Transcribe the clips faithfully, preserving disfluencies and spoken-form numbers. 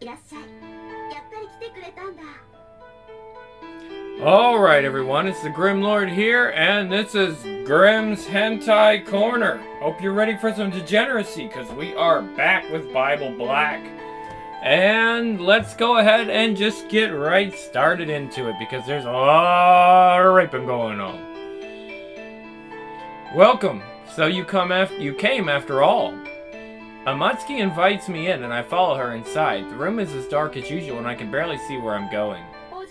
Alright everyone, it's the Grim Lord here, and this is Grimm's Hentai Corner. Hope you're ready for some degeneracy, because we are back with Bible Black. And let's go ahead and just get right started into it, because there's a lot of raping going on. Welcome. So you come after you came after all. Amatsuki invites me in, and I follow her inside. The room is as dark as usual, and I can barely see where I'm going.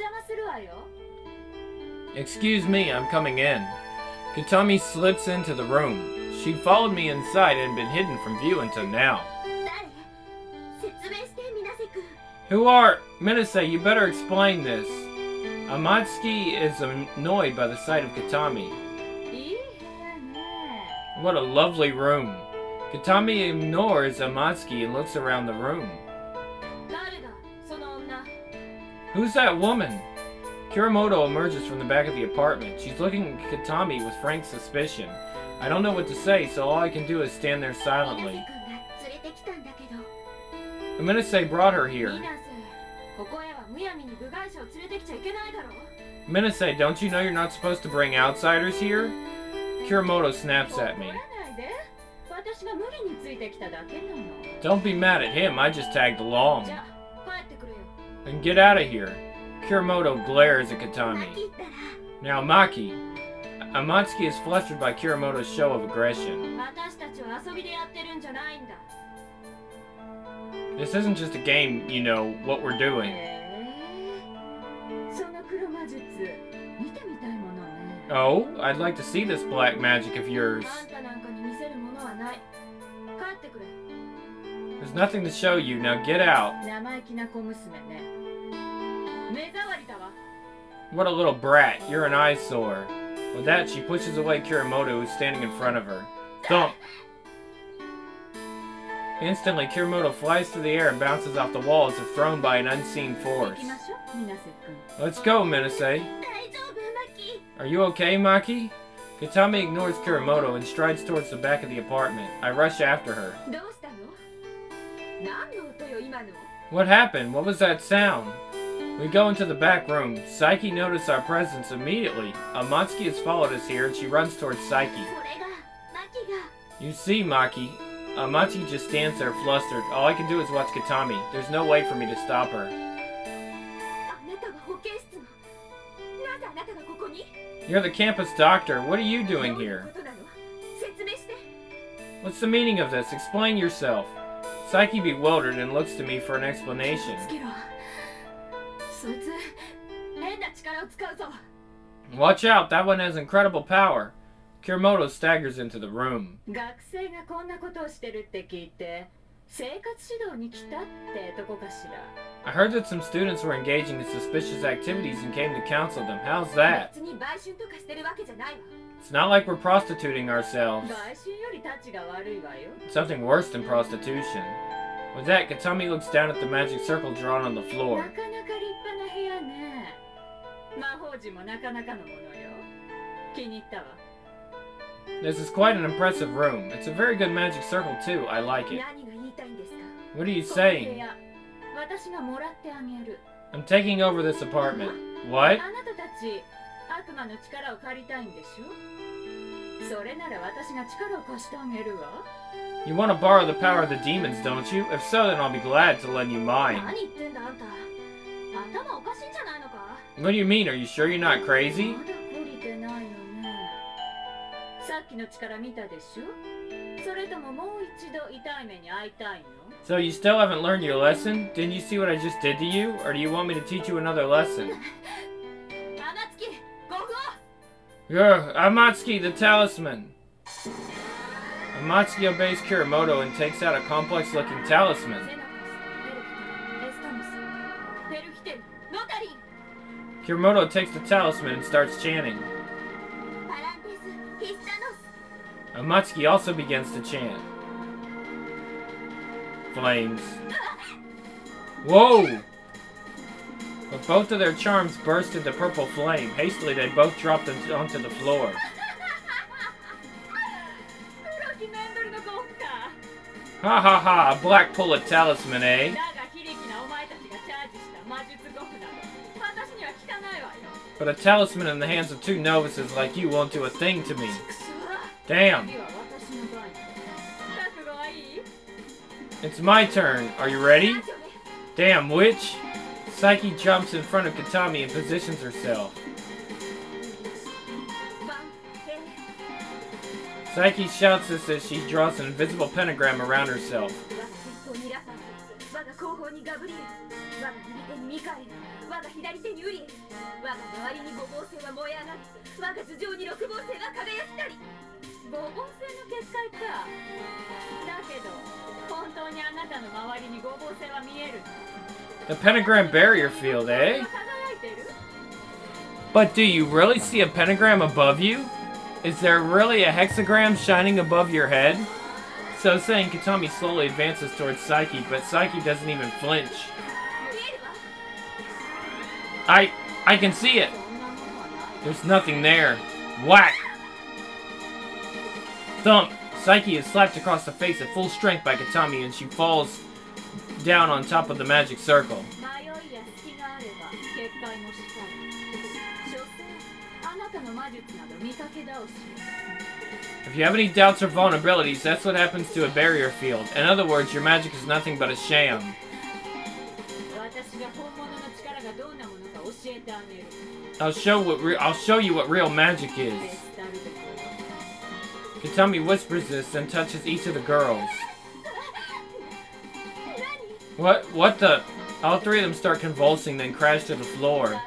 Excuse me, I'm coming in. Katami slips into the room. She followed me inside and been hidden from view until now. Who are... Minase, you better explain this. Amatsuki is annoyed by the sight of Katami. What a lovely room. Katami ignores Amatsuki and looks around the room. Who's that woman? Kuramoto emerges from the back of the apartment. She's looking at Katami with frank suspicion. I don't know what to say, so all I can do is stand there silently. Minase brought her here. Minase, don't you know you're not supposed to bring outsiders here? Kuramoto snaps at me. Don't be mad at him, I just tagged along. Then get out of here. Kuramoto glares at Katami. Now Maki. Amatsuki is flustered by Kuramoto's show of aggression. This isn't just a game, you know, what we're doing. Oh, I'd like to see this black magic of yours. There's nothing to show you, now get out. What a little brat, you're an eyesore. With that, she pushes away Kuramoto, who's standing in front of her. Thump! Instantly, Kuramoto flies through the air and bounces off the wall as if thrown by an unseen force. Let's go, Minase. Are you okay, Maki? Katami ignores Kuramoto and strides towards the back of the apartment. I rush after her. What happened? What was that sound? We go into the back room. Saiki noticed our presence immediately. Amatsuki has followed us here and she runs towards Saiki. You see, Maki, Amatsuki just stands there flustered. All I can do is watch Katami. There's no way for me to stop her. You're the campus doctor. What are you doing here? What's the meaning of this? Explain yourself. Saiki bewildered and looks to me for an explanation. Watch out, that one has incredible power. Kuramoto staggers into the room. I heard that some students were engaging in suspicious activities and came to counsel them. How's that? It's not like we're prostituting ourselves. Something worse than prostitution. With that, Katami looks down at the magic circle drawn on the floor. This is quite an impressive room. It's a very good magic circle too. I like it. What are you saying? I'm taking over this apartment. What? You want to borrow the power of the demons, don't you? If so, then I'll be glad to lend you mine. What do you mean? Are you sure you're not crazy? So you still haven't learned your lesson? Didn't you see what I just did to you? Or do you want me to teach you another lesson? Yeah, Amatsuki, the talisman. Amatsuki obeys Kuramoto and takes out a complex-looking talisman. Kuramoto takes the talisman and starts chanting. Amatsuki also begins to chant. Flames. Whoa! But both of their charms burst into purple flame. Hastily, they both dropped onto the floor. Ha ha ha, a black pullet talisman, eh? But a talisman in the hands of two novices like you won't do a thing to me. Damn. It's my turn. Are you ready? Damn, witch. Psyche jumps in front of Katami and positions herself. Psyche shouts this as she draws an invisible pentagram around herself. The pentagram barrier field, eh? But do you really see a pentagram above you? Is there really a hexagram shining above your head? So saying, Katami slowly advances towards Psyche, but Psyche doesn't even flinch. I... I can see it! There's nothing there. Whack! Thump! Psyche is slapped across the face at full strength by Katami and she falls down on top of the magic circle. If you have any doubts or vulnerabilities, that's what happens to a barrier field. In other words, your magic is nothing but a sham. I'll show what re I'll show you what real magic is. Katami whispers this, then touches each of the girls. What? What the? All three of them start convulsing, then crash to the floor.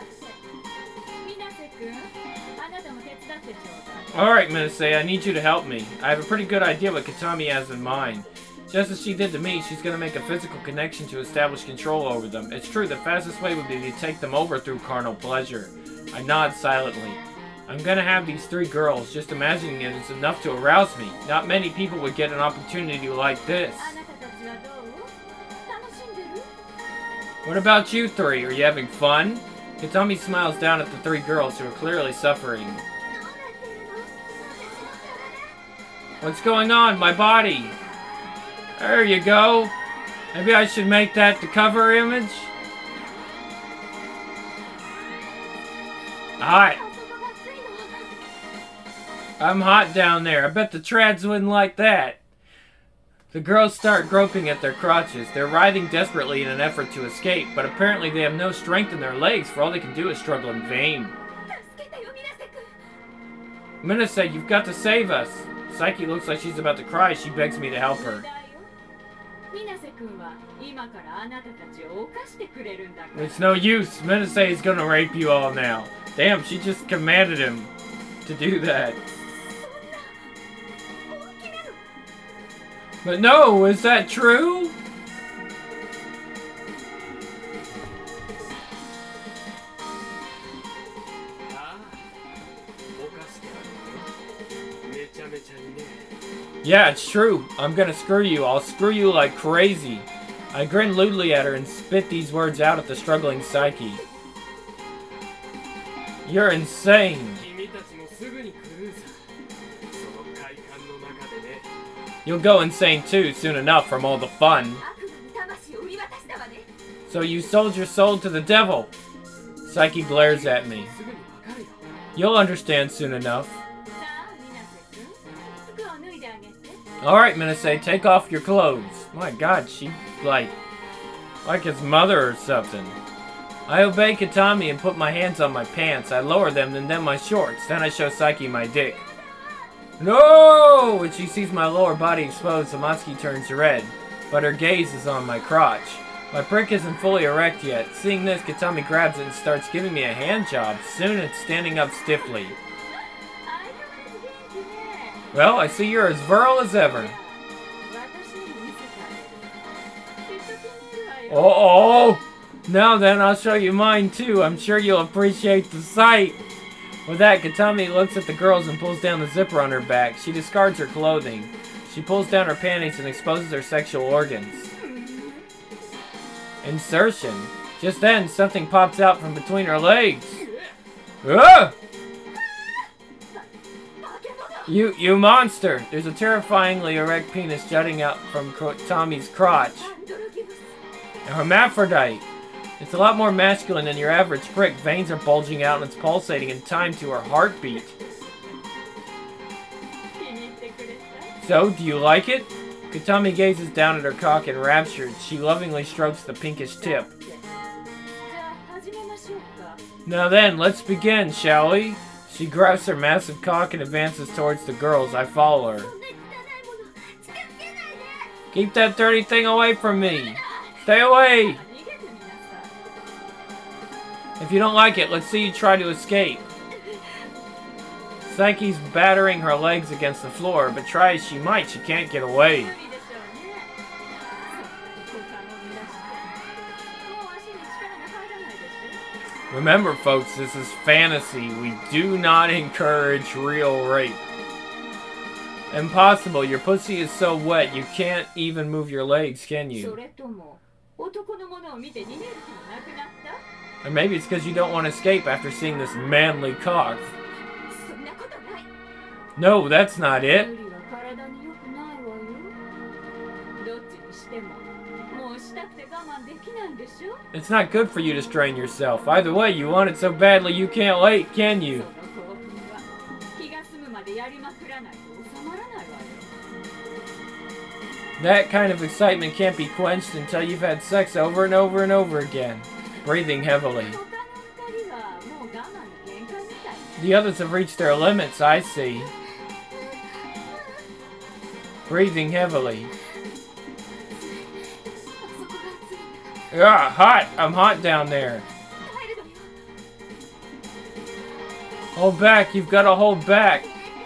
Alright, Minase, I need you to help me. I have a pretty good idea what Katami has in mind. Just as she did to me, she's going to make a physical connection to establish control over them. It's true, the fastest way would be to take them over through carnal pleasure. I nod silently. I'm going to have these three girls. Just imagining it is enough to arouse me. Not many people would get an opportunity like this. What about you three? Are you having fun? Katami smiles down at the three girls who are clearly suffering. What's going on? My body! There you go! Maybe I should make that the cover image? Hot! I'm hot down there. I bet the trads wouldn't like that. The girls start groping at their crotches. They're writhing desperately in an effort to escape, but apparently they have no strength in their legs, for all they can do is struggle in vain. Minase, you've got to save us! Psyche looks like she's about to cry. She begs me to help her. It's no use. Minase is gonna rape you all now. Damn, she just commanded him to do that. But no, is that true? Yeah, it's true. I'm gonna screw you. I'll screw you like crazy. I grin lewdly at her and spit these words out at the struggling Psyche. You're insane. You'll go insane too soon enough from all the fun. So you sold your soul to the devil. Psyche glares at me. You'll understand soon enough. Alright, Minase, take off your clothes. My god, she, like, like his mother or something. I obey Katami and put my hands on my pants. I lower them and then my shorts. Then I show Psyche my dick. No! When she sees my lower body exposed, Samatsuki turns red. But her gaze is on my crotch. My prick isn't fully erect yet. Seeing this, Katami grabs it and starts giving me a hand job. Soon it's standing up stiffly. Well, I see you're as virile as ever. Uh-oh! Now then, I'll show you mine too. I'm sure you'll appreciate the sight. With that, Katami looks at the girls and pulls down the zipper on her back. She discards her clothing. She pulls down her panties and exposes her sexual organs. Insertion. Just then, something pops out from between her legs. Ah! You, you monster! There's a terrifyingly erect penis jutting out from Tommy's crotch. A hermaphrodite. It's a lot more masculine than your average prick. Veins are bulging out and it's pulsating in time to her heartbeat. So, do you like it? Katami gazes down at her cock enraptured. She lovingly strokes the pinkish tip. Now then, let's begin, shall we? She grabs her massive cock and advances towards the girls. I follow her. Keep that dirty thing away from me! Stay away! If you don't like it, let's see you try to escape. Psyche's battering her legs against the floor, but try as she might, she can't get away. Remember, folks, this is fantasy. We do not encourage real rape. Impossible. Your pussy is so wet, you can't even move your legs, can you? Or maybe it's because you don't want to escape after seeing this manly cock. No, that's not it. It's not good for you to strain yourself. Either way, you want it so badly you can't wait, can you? That kind of excitement can't be quenched until you've had sex over and over and over again. Breathing heavily. The others have reached their limits, I see. Breathing heavily. Ah, hot! I'm hot down there. Hold back, you've got to hold back.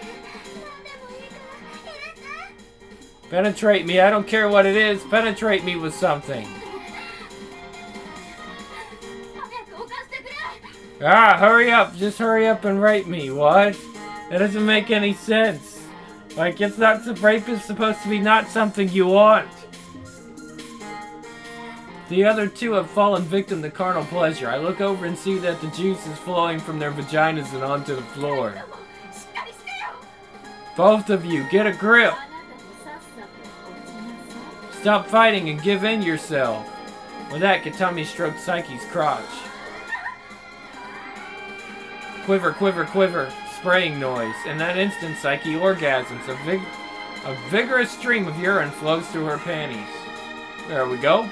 Penetrate me, I don't care what it is. Penetrate me with something. Ah, hurry up, just hurry up and rape me. What? That doesn't make any sense. Like, it's not, rape is supposed to be not something you want. The other two have fallen victim to carnal pleasure. I look over and see that the juice is flowing from their vaginas and onto the floor. Both of you, get a grip. Stop fighting and give in yourself. With that, Katami stroked Psyche's crotch. Quiver, quiver, quiver. Spraying noise. In that instant, Psyche orgasms. A, vig a vigorous stream of urine flows through her panties. There we go.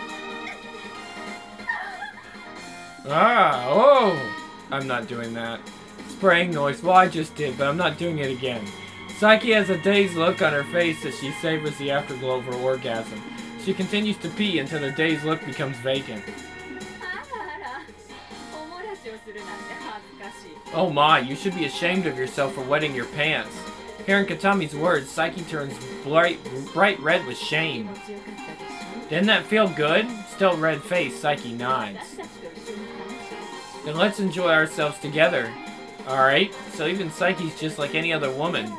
Ah, oh! I'm not doing that. Spraying noise. Well, I just did, but I'm not doing it again. Psyche has a dazed look on her face as she savors the afterglow of her orgasm. She continues to pee until the dazed look becomes vacant. Oh my, you should be ashamed of yourself for wetting your pants. Hearing Katami's words, Psyche turns bright, bright red with shame. Didn't that feel good? Still red face, Psyche nods. Then let's enjoy ourselves together. Alright, so even Psyche's just like any other woman.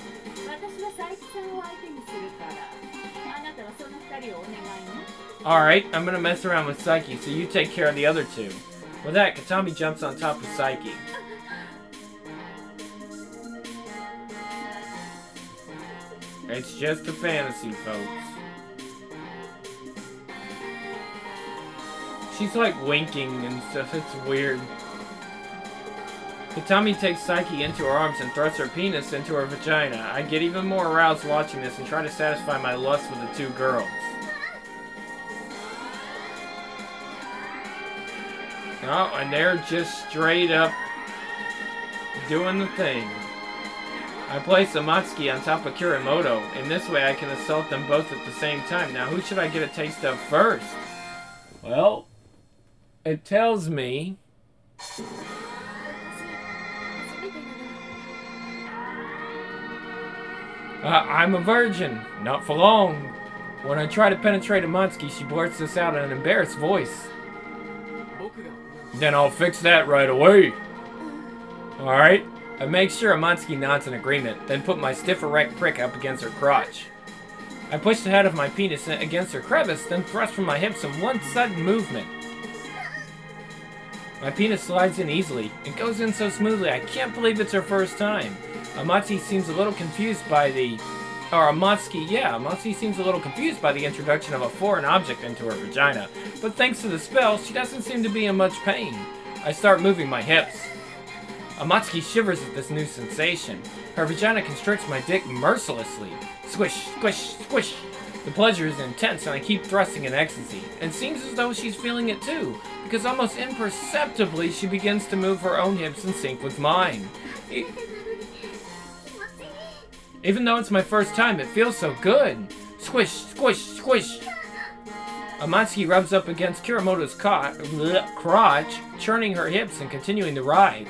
Alright, I'm gonna mess around with Psyche, so you take care of the other two. With that, Katami jumps on top of Psyche. It's just a fantasy, folks. She's like winking and stuff, it's weird. Katami takes Psyche into her arms and thrusts her penis into her vagina. I get even more aroused watching this and try to satisfy my lust with the two girls. Oh, and they're just straight up doing the thing. I place Amatsuki on top of Kurimoto. In this way I can assault them both at the same time. Now who should I get a taste of first? Well, it tells me... Uh, I'm a virgin. Not for long. When I try to penetrate Amatsuki, she blurts this out in an embarrassed voice. Then I'll fix that right away. Alright. I make sure Amatsuki nods in agreement, then put my stiff erect prick up against her crotch. I push the head of my penis against her crevice, then thrust from my hips in one sudden movement. My penis slides in easily. It goes in so smoothly, I can't believe it's her first time. Amatsuki seems a little confused by the or Amatsuki, yeah, Amatsuki seems a little confused by the introduction of a foreign object into her vagina. But thanks to the spell, she doesn't seem to be in much pain. I start moving my hips. Amatsuki shivers at this new sensation. Her vagina constricts my dick mercilessly. Squish, squish, squish. The pleasure is intense and I keep thrusting in ecstasy. It seems as though she's feeling it too, because almost imperceptibly she begins to move her own hips in sync with mine. E Even though it's my first time, it feels so good. Squish, squish, squish. Amatsuki rubs up against Kuramoto's bleh, crotch, churning her hips and continuing the ride.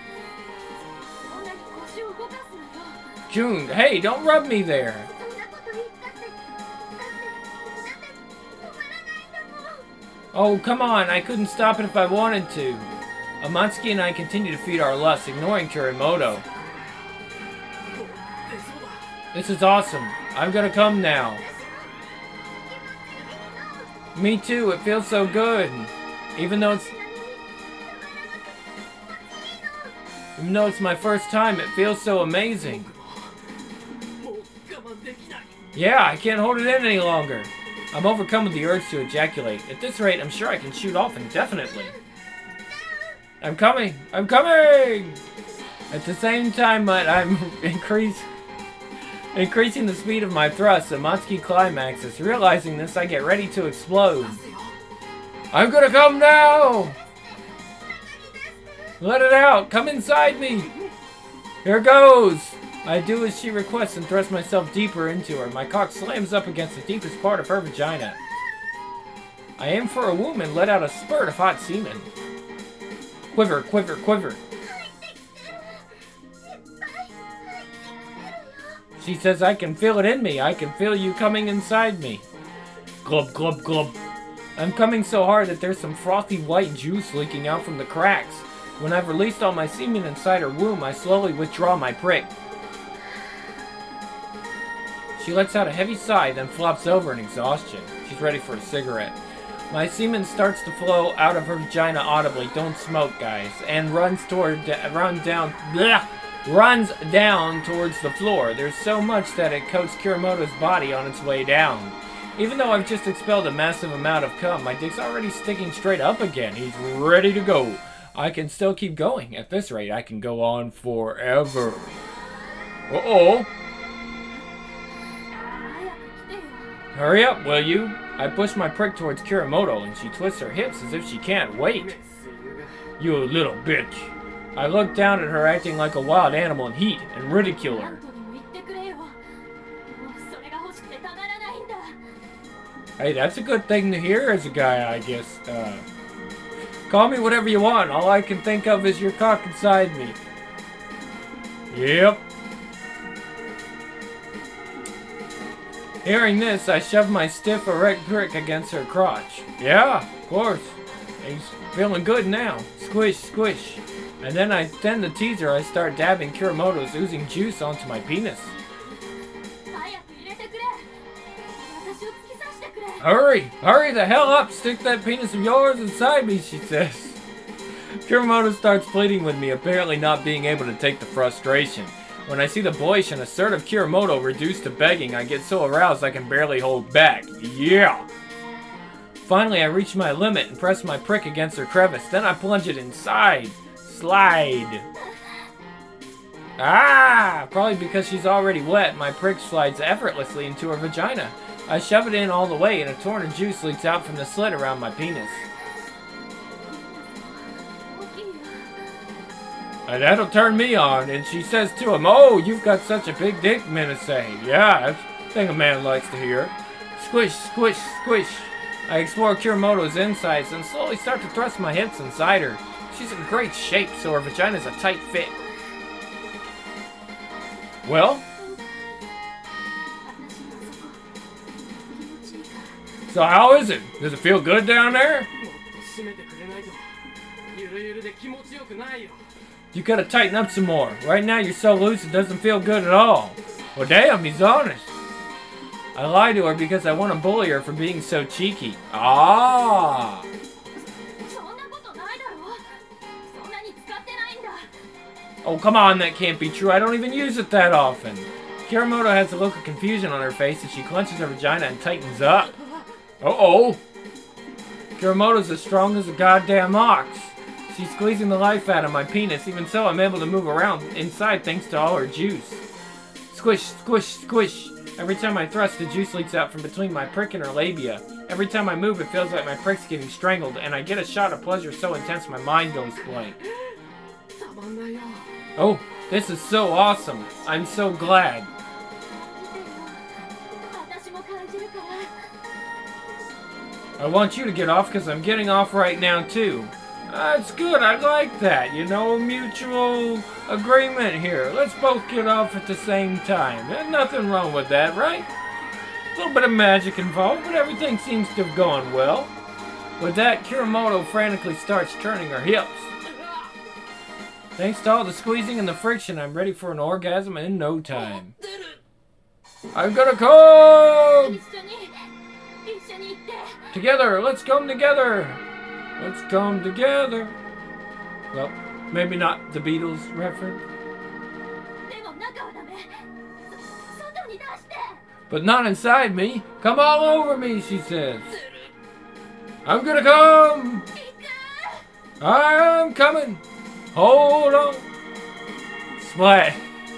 June, hey, don't rub me there. Oh, come on, I couldn't stop it if I wanted to. Amatsuki and I continue to feed our lust, ignoring Kuramoto. This is awesome. I'm gonna come now. Me too, it feels so good. Even though it's... Even though it's my first time, it feels so amazing. Yeah, I can't hold it in any longer. I'm overcome with the urge to ejaculate. At this rate, I'm sure I can shoot off indefinitely. I'm coming! I'm coming! At the same time, but I'm increase, increasing the speed of my thrust, Amatsuki climaxes. Realizing this, I get ready to explode. I'm gonna come now! Let it out! Come inside me! Here goes! I do as she requests and thrust myself deeper into her. My cock slams up against the deepest part of her vagina. I aim for a womb and let out a spurt of hot semen. Quiver, quiver, quiver. She says, I can feel it in me. I can feel you coming inside me. Glub, glub, glub. I'm coming so hard that there's some frothy white juice leaking out from the cracks. When I've released all my semen inside her womb, I slowly withdraw my prick. She lets out a heavy sigh, then flops over in exhaustion. She's ready for a cigarette. My semen starts to flow out of her vagina audibly. Don't smoke, guys. And runs toward, runs down, bleh, runs down towards the floor. There's so much that it coats Kuramoto's body on its way down. Even though I've just expelled a massive amount of cum, my dick's already sticking straight up again. He's ready to go. I can still keep going. At this rate, I can go on forever. Uh-oh. Hurry up, will you? I push my prick towards Kuramoto, and she twists her hips as if she can't wait. You little bitch. I look down at her acting like a wild animal in heat and ridicule her. Hey, that's a good thing to hear as a guy, I guess. Uh, call me whatever you want. All I can think of is your cock inside me. Yep. Hearing this, I shove my stiff, erect prick against her crotch. Yeah, of course. He's feeling good now. Squish, squish. And then I tend to tease her. I start dabbing Kuramoto's oozing juice onto my penis. Hurry! Hurry the hell up! Stick that penis of yours inside me, she says. Kuramoto starts pleading with me, apparently not being able to take the frustration. When I see the boyish and assertive Kuramoto reduced to begging, I get so aroused I can barely hold back. Yeah! Finally, I reach my limit and press my prick against her crevice. Then I plunge it inside. Slide. Ah! Probably because she's already wet, my prick slides effortlessly into her vagina. I shove it in all the way and a torrent of juice leaks out from the slit around my penis. And that'll turn me on, and she says to him, oh, you've got such a big dick, Minase. Yeah, that's the thing a man likes to hear. Squish, squish, squish. I explore Kuramoto's insides and slowly start to thrust my hips inside her. She's in great shape, so her vagina's a tight fit. Well? So how is it? Does it feel good down there? You gotta tighten up some more. Right now you're so loose it doesn't feel good at all. Well damn, he's honest. I lie to her because I want to bully her for being so cheeky. Ah! Oh come on, that can't be true. I don't even use it that often. Kuramoto has a look of confusion on her face as she clenches her vagina and tightens up. Uh-oh! Kuramoto's as strong as a goddamn ox. She's squeezing the life out of my penis. Even so, I'm able to move around inside thanks to all her juice. Squish, squish, squish. Every time I thrust, the juice leaks out from between my prick and her labia. Every time I move, it feels like my prick's getting strangled, and I get a shot of pleasure so intense my mind goes blank. Oh, this is so awesome. I'm so glad. I want you to get off because I'm getting off right now too. That's good, I like that. You know, mutual agreement here. Let's both get off at the same time. There's nothing wrong with that, right? A little bit of magic involved, but everything seems to have gone well. With that, Kuramoto frantically starts turning her hips. Thanks to all the squeezing and the friction, I'm ready for an orgasm in no time. I'm gonna come! Together, let's come together! Let's come together! Well, maybe not the Beatles reference. But not inside me. Come all over me, she says. I'm gonna come! I'm coming! Hold on! Splat!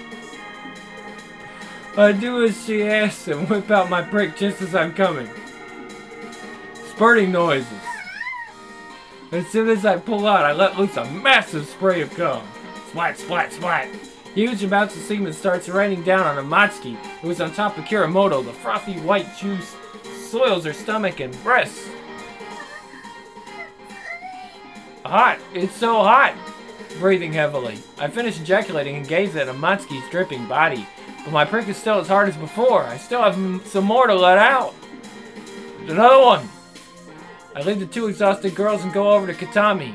I do as she asks and whip out my prick just as I'm coming. Spurting noises. As soon as I pull out, I let loose a massive spray of cum. Splat, splat, splat. Huge amounts of semen starts raining down on Amatsuki, who is on top of Kuramoto. The frothy white juice soils her stomach and breasts. Hot. It's so hot. Breathing heavily. I finish ejaculating and gaze at Amatsuki's dripping body. But my prick is still as hard as before. I still have some more to let out. Another one. I leave the two exhausted girls and go over to Katami.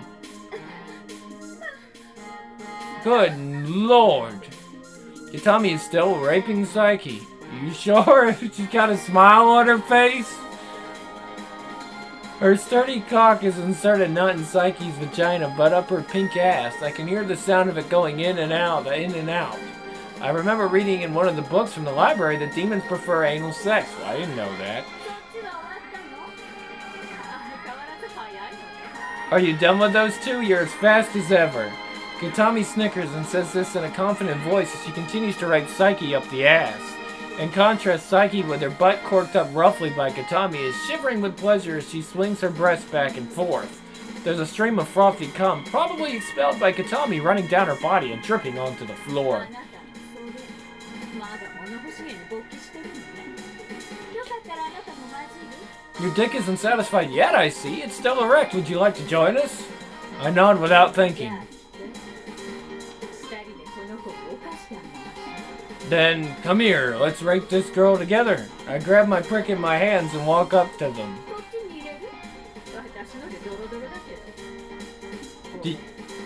Good lord. Katami is still raping Psyche. You sure? She's got a smile on her face? Her sturdy cock is inserted not in Psyche's vagina, but up her pink ass. I can hear the sound of it going in and out, in and out. I remember reading in one of the books from the library that demons prefer anal sex. Well, I didn't know that. Are you done with those two? You're as fast as ever. Katami snickers and says this in a confident voice as she continues to rape Psyche up the ass. In contrast, Psyche, with her butt corked up roughly by Katami, is shivering with pleasure as she swings her breasts back and forth. There's a stream of frothy cum, probably expelled by Katami, running down her body and dripping onto the floor. Your dick isn't satisfied yet, I see. It's still erect. Would you like to join us? I nod without thinking. Then, come here. Let's rape this girl together. I grab my prick in my hands and walk up to them. Do,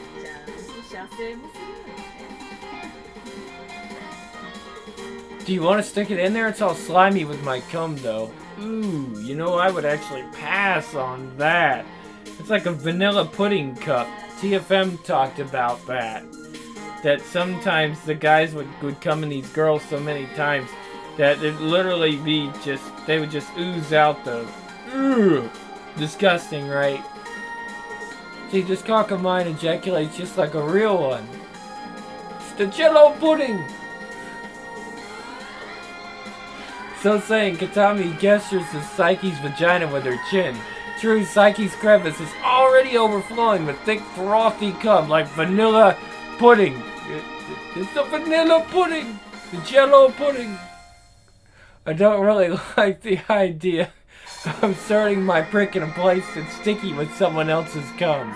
Do you want to stick it in there? It's all slimy with my cum, though. Ooh, you know, I would actually pass on that. It's like a vanilla pudding cup. T F M talked about that. That sometimes the guys would, would come in these girls so many times that it'd literally be just, they would just ooze out the, ugh, disgusting, right? See, this cock of mine ejaculates just like a real one. It's the Jello pudding! So saying, Katami gestures to Psyche's vagina with her chin. True, Psyche's crevice is already overflowing with thick, frothy cum like vanilla pudding. It, it, it's the vanilla pudding! The Jello pudding! I don't really like the idea of inserting my prick in a place that's sticky with someone else's cum.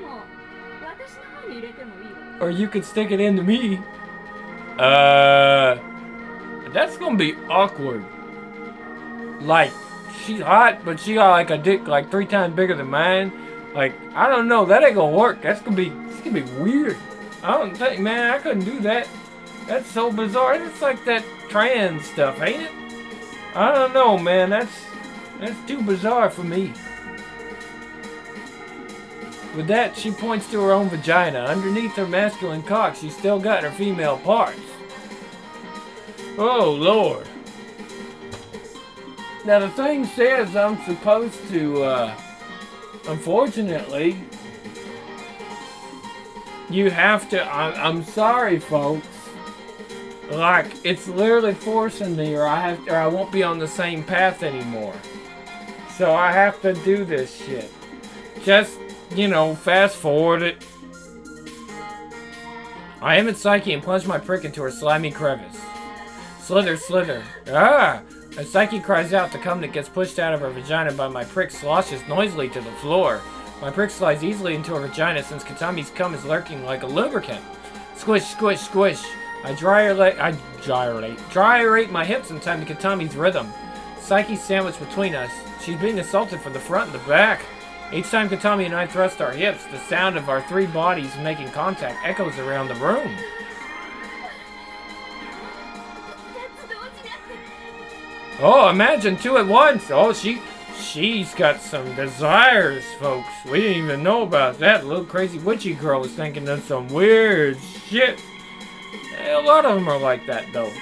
Or you could stick it into me. Uh... That's gonna be awkward. Like, she's hot, but she got like a dick like three times bigger than mine. Like, I don't know, that ain't gonna work. That's gonna be, it's gonna be weird. I don't think, man, I couldn't do that. That's so bizarre. It's like that trans stuff, ain't it? I don't know, man. That's, that's too bizarre for me. With that, she points to her own vagina. Underneath her masculine cock, she's still got her female parts. Oh, Lord. Now, the thing says I'm supposed to, uh, unfortunately, you have to, I, I'm sorry, folks. Like, it's literally forcing me, or I have, or I won't be on the same path anymore. So I have to do this shit. Just, you know, fast forward it. I aim at Psyche and plunge my prick into her slimy crevice. Slither, slither. Ah! As Psyche cries out, the cum that gets pushed out of her vagina by my prick sloshes noisily to the floor. My prick slides easily into her vagina since Katami's cum is lurking like a lubricant. Squish, squish, squish. I gyrate, I gyrate, gyrate my hips in time to Katami's rhythm. Psyche's sandwiched between us. She's being assaulted from the front and the back. Each time Katami and I thrust our hips, the sound of our three bodies making contact echoes around the room. Oh, imagine two at once. Oh, she, she's got some desires, folks. We didn't even know about that. Little crazy witchy girl was thinking of some weird shit. A lot of them are like that, though.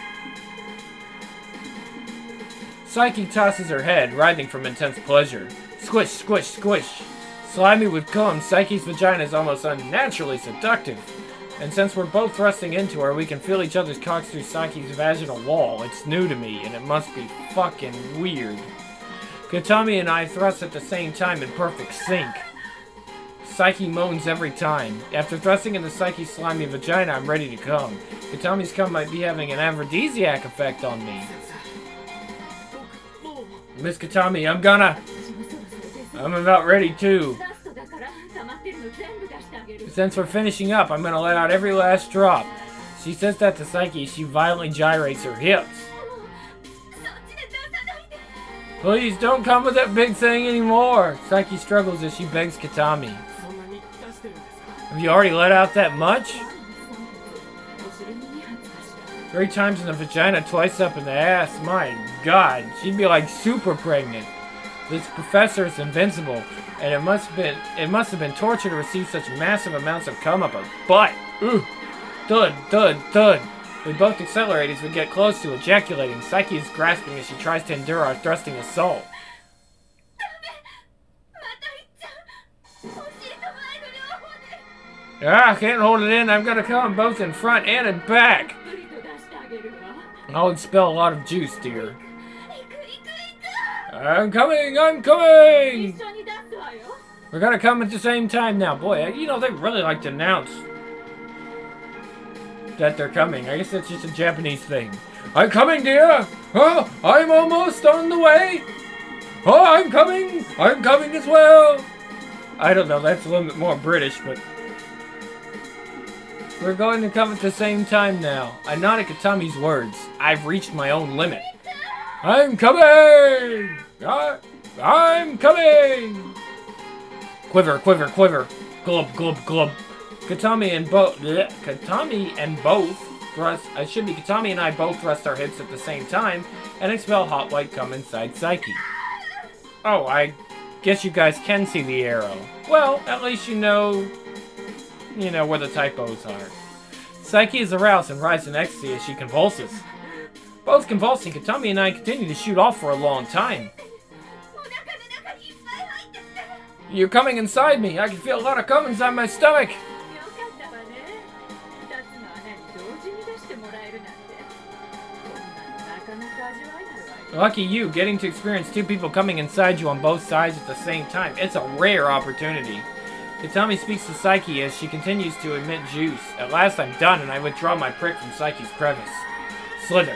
Psyche tosses her head, writhing from intense pleasure. Squish, squish, squish. Slimy with cum, Psyche's vagina is almost unnaturally seductive. And since we're both thrusting into her, we can feel each other's cocks through Psyche's vaginal wall. It's new to me, and it must be fucking weird. Katami and I thrust at the same time in perfect sync. Psyche moans every time. After thrusting into Psyche's slimy vagina, I'm ready to come. Katami's cum might be having an aphrodisiac effect on me. Miss Katami, I'm gonna... I'm about ready too. Since we're finishing up, I'm gonna let out every last drop. She says that to Psyche. She violently gyrates her hips. Please don't come with that big thing anymore. Psyche struggles as she begs Katami. Have you already let out that much? Three times in the vagina, twice up in the ass. My God, she'd be like super pregnant. This professor is invincible, and it must have been it must have been torture to receive such massive amounts of cum up her butt. Ooh, thud, thud, thud. We both accelerate as we get close to ejaculating. Psyche is grasping as she tries to endure our thrusting assault. Ah, I can't hold it in. I've got to come both in front and in back. I'll expel a lot of juice, dear. I'm coming! I'm coming! We're gonna come at the same time now. Boy, you know, they really like to announce that they're coming. I guess that's just a Japanese thing. I'm coming, dear! Oh, I'm almost on the way! Oh, I'm coming! I'm coming as well! I don't know, that's a little bit more British, but... We're going to come at the same time now. I nod at Katami's words. I've reached my own limit. I'm coming! I, I'm coming! Quiver, quiver, quiver. Glub, glub, glub. Katami and both... Katami and both thrust... It should be Katami and I both thrust our hips at the same time and expel hot white cum inside Psyche. Oh, I guess you guys can see the arrow. Well, at least you know... You know where the typos are. Psyche is aroused and writhes in ecstasy as she convulses. Both convulsing, Katami and I continue to shoot off for a long time. You're coming inside me. I can feel a lot of cum inside my stomach. Lucky you, getting to experience two people coming inside you on both sides at the same time. It's a rare opportunity. Katami speaks to Psyche as she continues to emit juice. At last I'm done and I withdraw my prick from Psyche's crevice. Slither.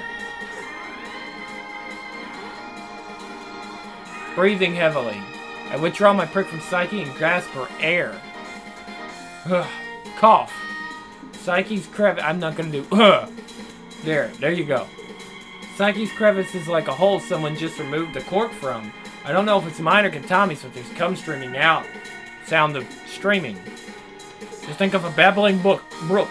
Breathing heavily. I withdraw my prick from Psyche and grasp her air. Ugh. Cough. Psyche's crevice. I'm not gonna do. Ugh. There, there you go. Psyche's crevice is like a hole someone just removed the cork from. I don't know if it's mine or Katami's, but there's cum streaming out. Sound of streaming. Just think of a babbling book. Brook.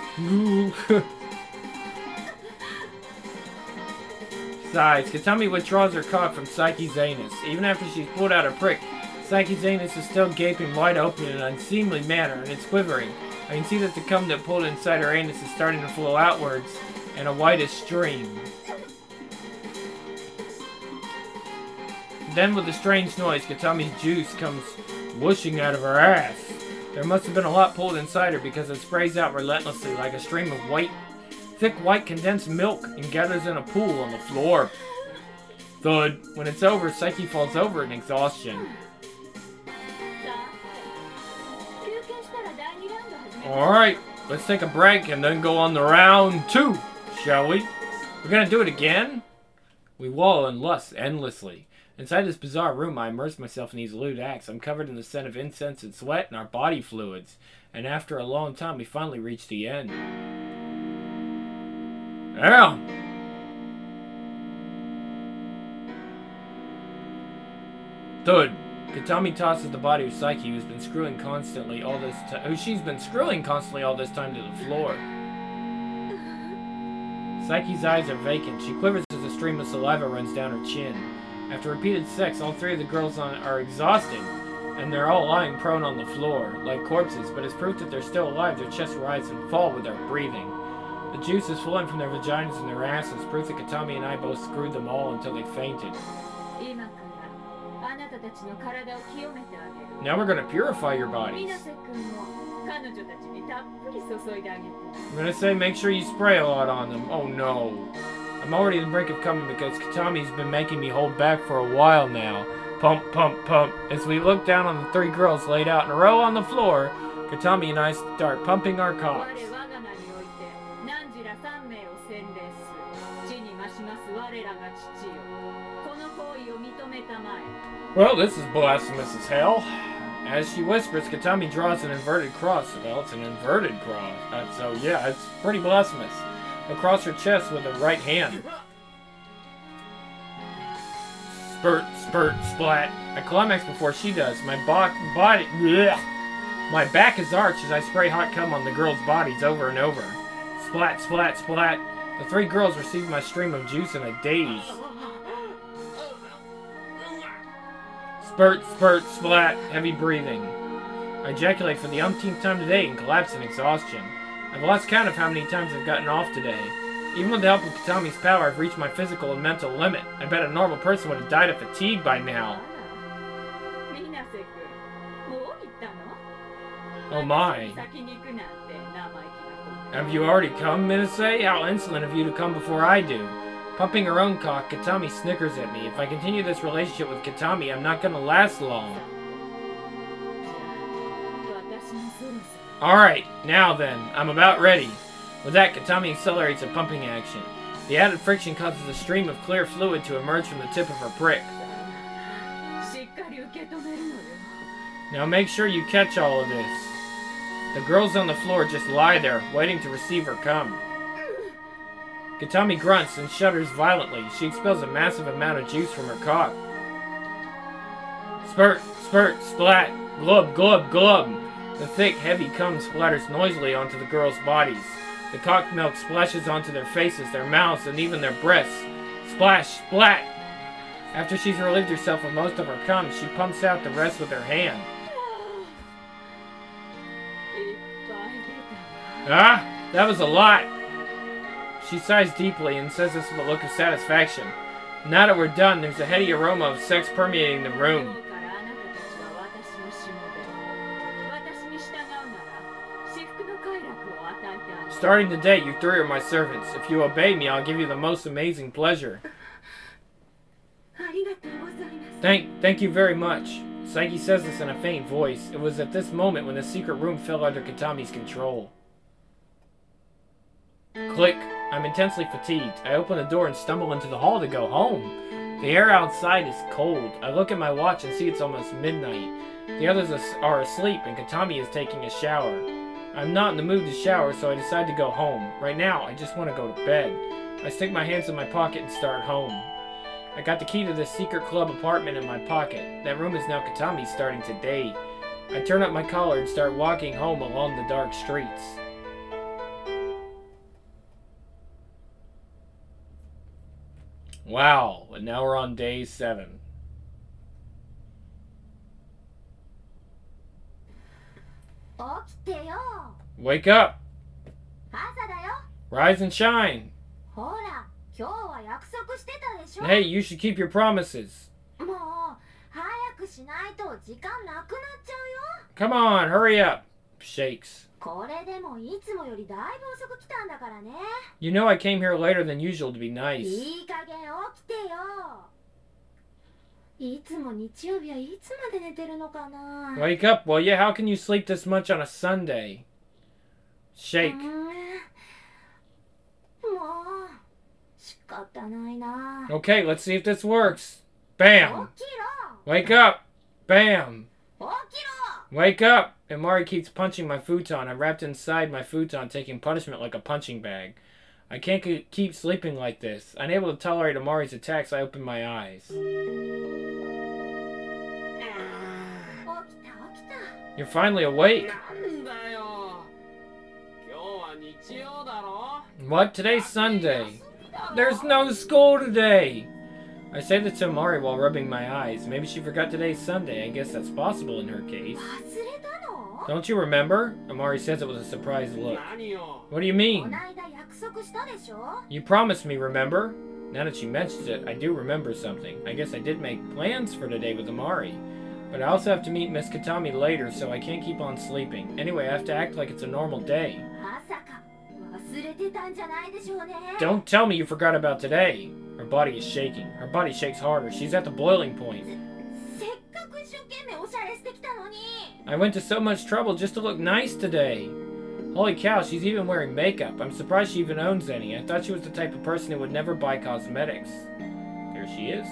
Sighs. Katami withdraws her cock from Psyche's anus. Even after she's pulled out her prick, Psyche's anus is still gaping wide open in an unseemly manner, and it's quivering. I can see that the cum that pulled inside her anus is starting to flow outwards in a whitish stream. Then with a strange noise, Katami's juice comes whooshing out of her ass. There must have been a lot pulled inside her because it sprays out relentlessly like a stream of white, thick white condensed milk and gathers in a pool on the floor. Thud. When it's over, Psyche falls over in exhaustion. Alright, let's take a break and then go on to round two, shall we? We're gonna do it again? We wallow in lust endlessly. Inside this bizarre room, I immerse myself in these lewd acts. I'm covered in the scent of incense and sweat and our body fluids. And after a long time, we finally reach the end. Ow! Thud. Katami tosses the body of Psyche, who's been screwing constantly all this time. Who she's been screwing constantly all this time to the floor. Psyche's eyes are vacant. She quivers as a stream of saliva runs down her chin. After repeated sex, all three of the girls on are exhausted, and they're all lying prone on the floor, like corpses, but as proof that they're still alive, their chests rise and fall with their breathing. The juice is flowing from their vaginas and their asses, proof that Katami and I both screwed them all until they fainted. Now we're gonna purify your bodies. I'm gonna say make sure you spray a lot on them. Oh no. I'm already on the brink of coming because Katami's been making me hold back for a while now. Pump, pump, pump. As we look down on the three girls laid out in a row on the floor, Katami and I start pumping our cocks. Well, this is blasphemous as hell. As she whispers, Katami draws an inverted cross. Well, it's an inverted cross. Uh, so, yeah, it's pretty blasphemous. Across her chest with her right hand. Spurt, spurt, splat. I climax before she does. My bo body... Blech. My back is arched as I spray hot cum on the girls' bodies over and over. Splat, splat, splat. The three girls receive my stream of juice in a daze. Spurt, spurt, splat. Heavy breathing. I ejaculate for the umpteenth time today and collapse in exhaustion. I've lost count of how many times I've gotten off today. Even with the help of Katami's power, I've reached my physical and mental limit. I bet a normal person would have died of fatigue by now. Oh my. Have you already come, Minase? How insolent of you to come before I do. Pumping her own cock, Katami snickers at me. If I continue this relationship with Katami, I'm not gonna last long. Alright, now then, I'm about ready. With that, Katami accelerates a pumping action. The added friction causes a stream of clear fluid to emerge from the tip of her prick. Now make sure you catch all of this. The girls on the floor just lie there, waiting to receive her cum. Katami grunts and shudders violently. She expels a massive amount of juice from her cock. Spurt, spurt, splat, glub, glub, glub. The thick, heavy cum splatters noisily onto the girls' bodies. The cock milk splashes onto their faces, their mouths, and even their breasts. Splash, splat! After she's relieved herself of most of her cum, she pumps out the rest with her hand. Ah, that was a lot! She sighs deeply and says this with a look of satisfaction. Now that we're done, there's a heady aroma of sex permeating the room. Starting today, you three are my servants. If you obey me, I'll give you the most amazing pleasure. Thank, thank you very much. Psyche says this in a faint voice. It was at this moment when the secret room fell under Katami's control. Click. I'm intensely fatigued. I open the door and stumble into the hall to go home. The air outside is cold. I look at my watch and see it's almost midnight. The others are asleep and Katami is taking a shower. I'm not in the mood to shower, so I decide to go home. Right now, I just want to go to bed. I stick my hands in my pocket and start home. I got the key to this secret club apartment in my pocket. That room is now Katami's starting today. I turn up my collar and start walking home along the dark streets. Wow, and now we're on day seven. Wake up! Rise and shine! Hey, you should keep your promises. しないと時間なくなっちゃうよ。 Come on, hurry up. Shakes. これでもいつもよりだいぶ遅く来たんだからね。 You know I came here later than usual to be nice. いい加減起きてよ。いつも日曜日はいつまで寝てるのかな。 Wake up, will ya? How can you sleep this much on a Sunday? Shake. うーん、もう仕方ないな。 Okay, let's see if this works. 起 Bam! きろ Wake up! Bam! 起きろ。 Wake up! Amari keeps punching my futon. I'm wrapped inside my futon, taking punishment like a punching bag. I can't c- keep sleeping like this. Unable to tolerate Amari's attacks, I open my eyes. 起きた起きた。 You're finally awake. なんだよ。今日は日曜だろ。 What? Today's Sunday. There's no school today. I say this to Amari while rubbing my eyes. Maybe she forgot today's Sunday. I guess that's possible in her case. 忘れたの？ Don't you remember? Amari says it with a surprised look. 何よ。 What do you こ mean? ないだ約束したでしょ？ You promised me, remember? Now that she mentions it, I do remember something. I guess I did make plans for today with Amari. But I also have to meet Miss Katami later, so I can't keep on sleeping. Anyway, I have to act like it's a normal day. まさか忘れてたんじゃないでしょうね。 Don't tell me you forgot about today. Her body is shaking. Her body shakes harder. She's at the boiling point. せっかく一生懸命おしゃれしてきたのに。 I went to so much trouble just to look nice today. Holy cow, she's even wearing makeup. I'm surprised she even owns any. I thought she was the type of person who would never buy cosmetics. There she is.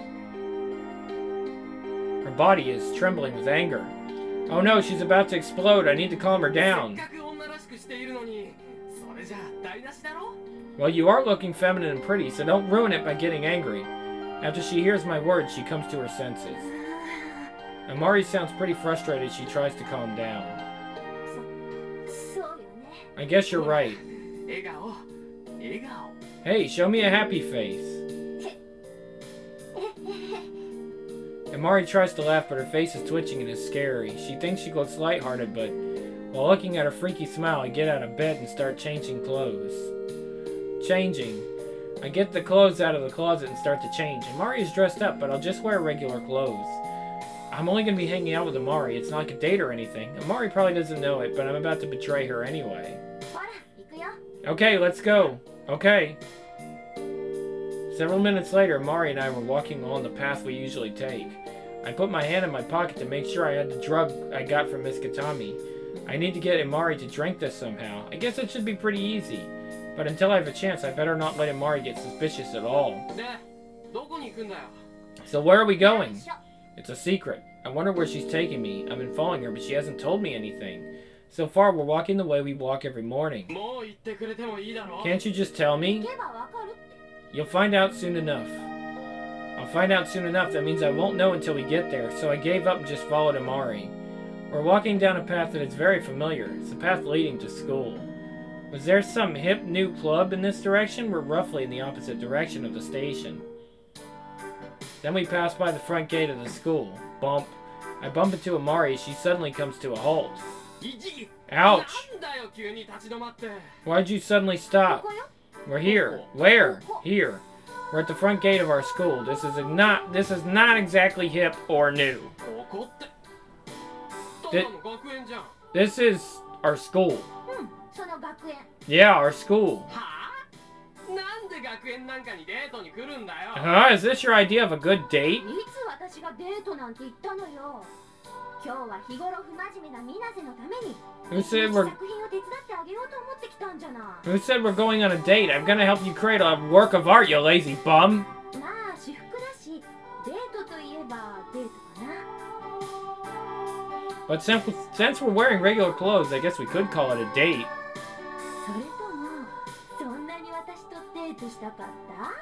Her body is trembling with anger. Oh no, she's about to explode. I need to calm her せっ down. かく女らしくしているのに、それじゃ台無しだろ。 Well, you are looking feminine and pretty, so don't ruin it by getting angry. After she hears my words, she comes to her senses. Amari sounds pretty frustrated. She tries to calm down. そうよね。 I guess you're right. 笑顔、笑顔。 Hey, show me a happy face. Amari tries to laugh, but her face is twitching and is scary. She thinks she looks lighthearted, but while looking at her freaky smile, I get out of bed and start changing clothes. Changing. I get the clothes out of the closet and start to change. Amari is dressed up, but I'll just wear regular clothes. I'm only going to be hanging out with Amari. It's not like a date or anything. Amari probably doesn't know it, but I'm about to betray her anyway. ほら、行くよ。 Okay, let's go. Okay. Several minutes later, Amari and I were walking along the path we usually take. I put my hand in my pocket to make sure I had the drug I got from Miss Katami. I need to get Amari to drink this somehow. I guess it should be pretty easy. But until I have a chance, I better not let Amari get suspicious at all. で、どこに行くんだよ。 So where are we よ going? いしょ。 It's a secret. I wonder where she's taking me. I've been following her, but she hasn't told me anything. So far, we're walking the way we walk every morning. もう言ってくれてもいいだろ。 Can't you just tell 行 me? けばわかるって。 You'll find out soon enough. I'll find out soon enough. That means I won't know until we get there, so I gave up and just followed Amari. We're walking down a path that is very familiar. It's the path leading to school. Was there some hip new club in this direction? We're roughly in the opposite direction of the station. Then we pass by the front gate of the school. Bump. I bump into Amari as she suddenly comes to a halt. いじ。 Ouch! なんだよ急に立ち止まって。 Why'd you suddenly こ stop? こよ。 We're here. Where? Here. We're at the front gate of our school. This is a not this is not exactly hip or new. ここって。たでだの学園じゃん。 This is our school. うん、その学園。 Yeah, our school. はあ？なんで学園なんかにデートに来るんだよ。 Huh? Is this your idea of a good date? いつ私がデートなんて言ったのよ。今日は日頃不真面目な水瀬のために Who 作 said 品 we're を手伝ってあげようと思ってきたんじゃない。 Who said we're going on a date? I'm gonna help you create a work of art, you lazy bum. まあ私服だし、デートといえばデートかな。 But since since we're wearing regular clothes, I guess we could call it a date. それともそんなに私とデートしたかった？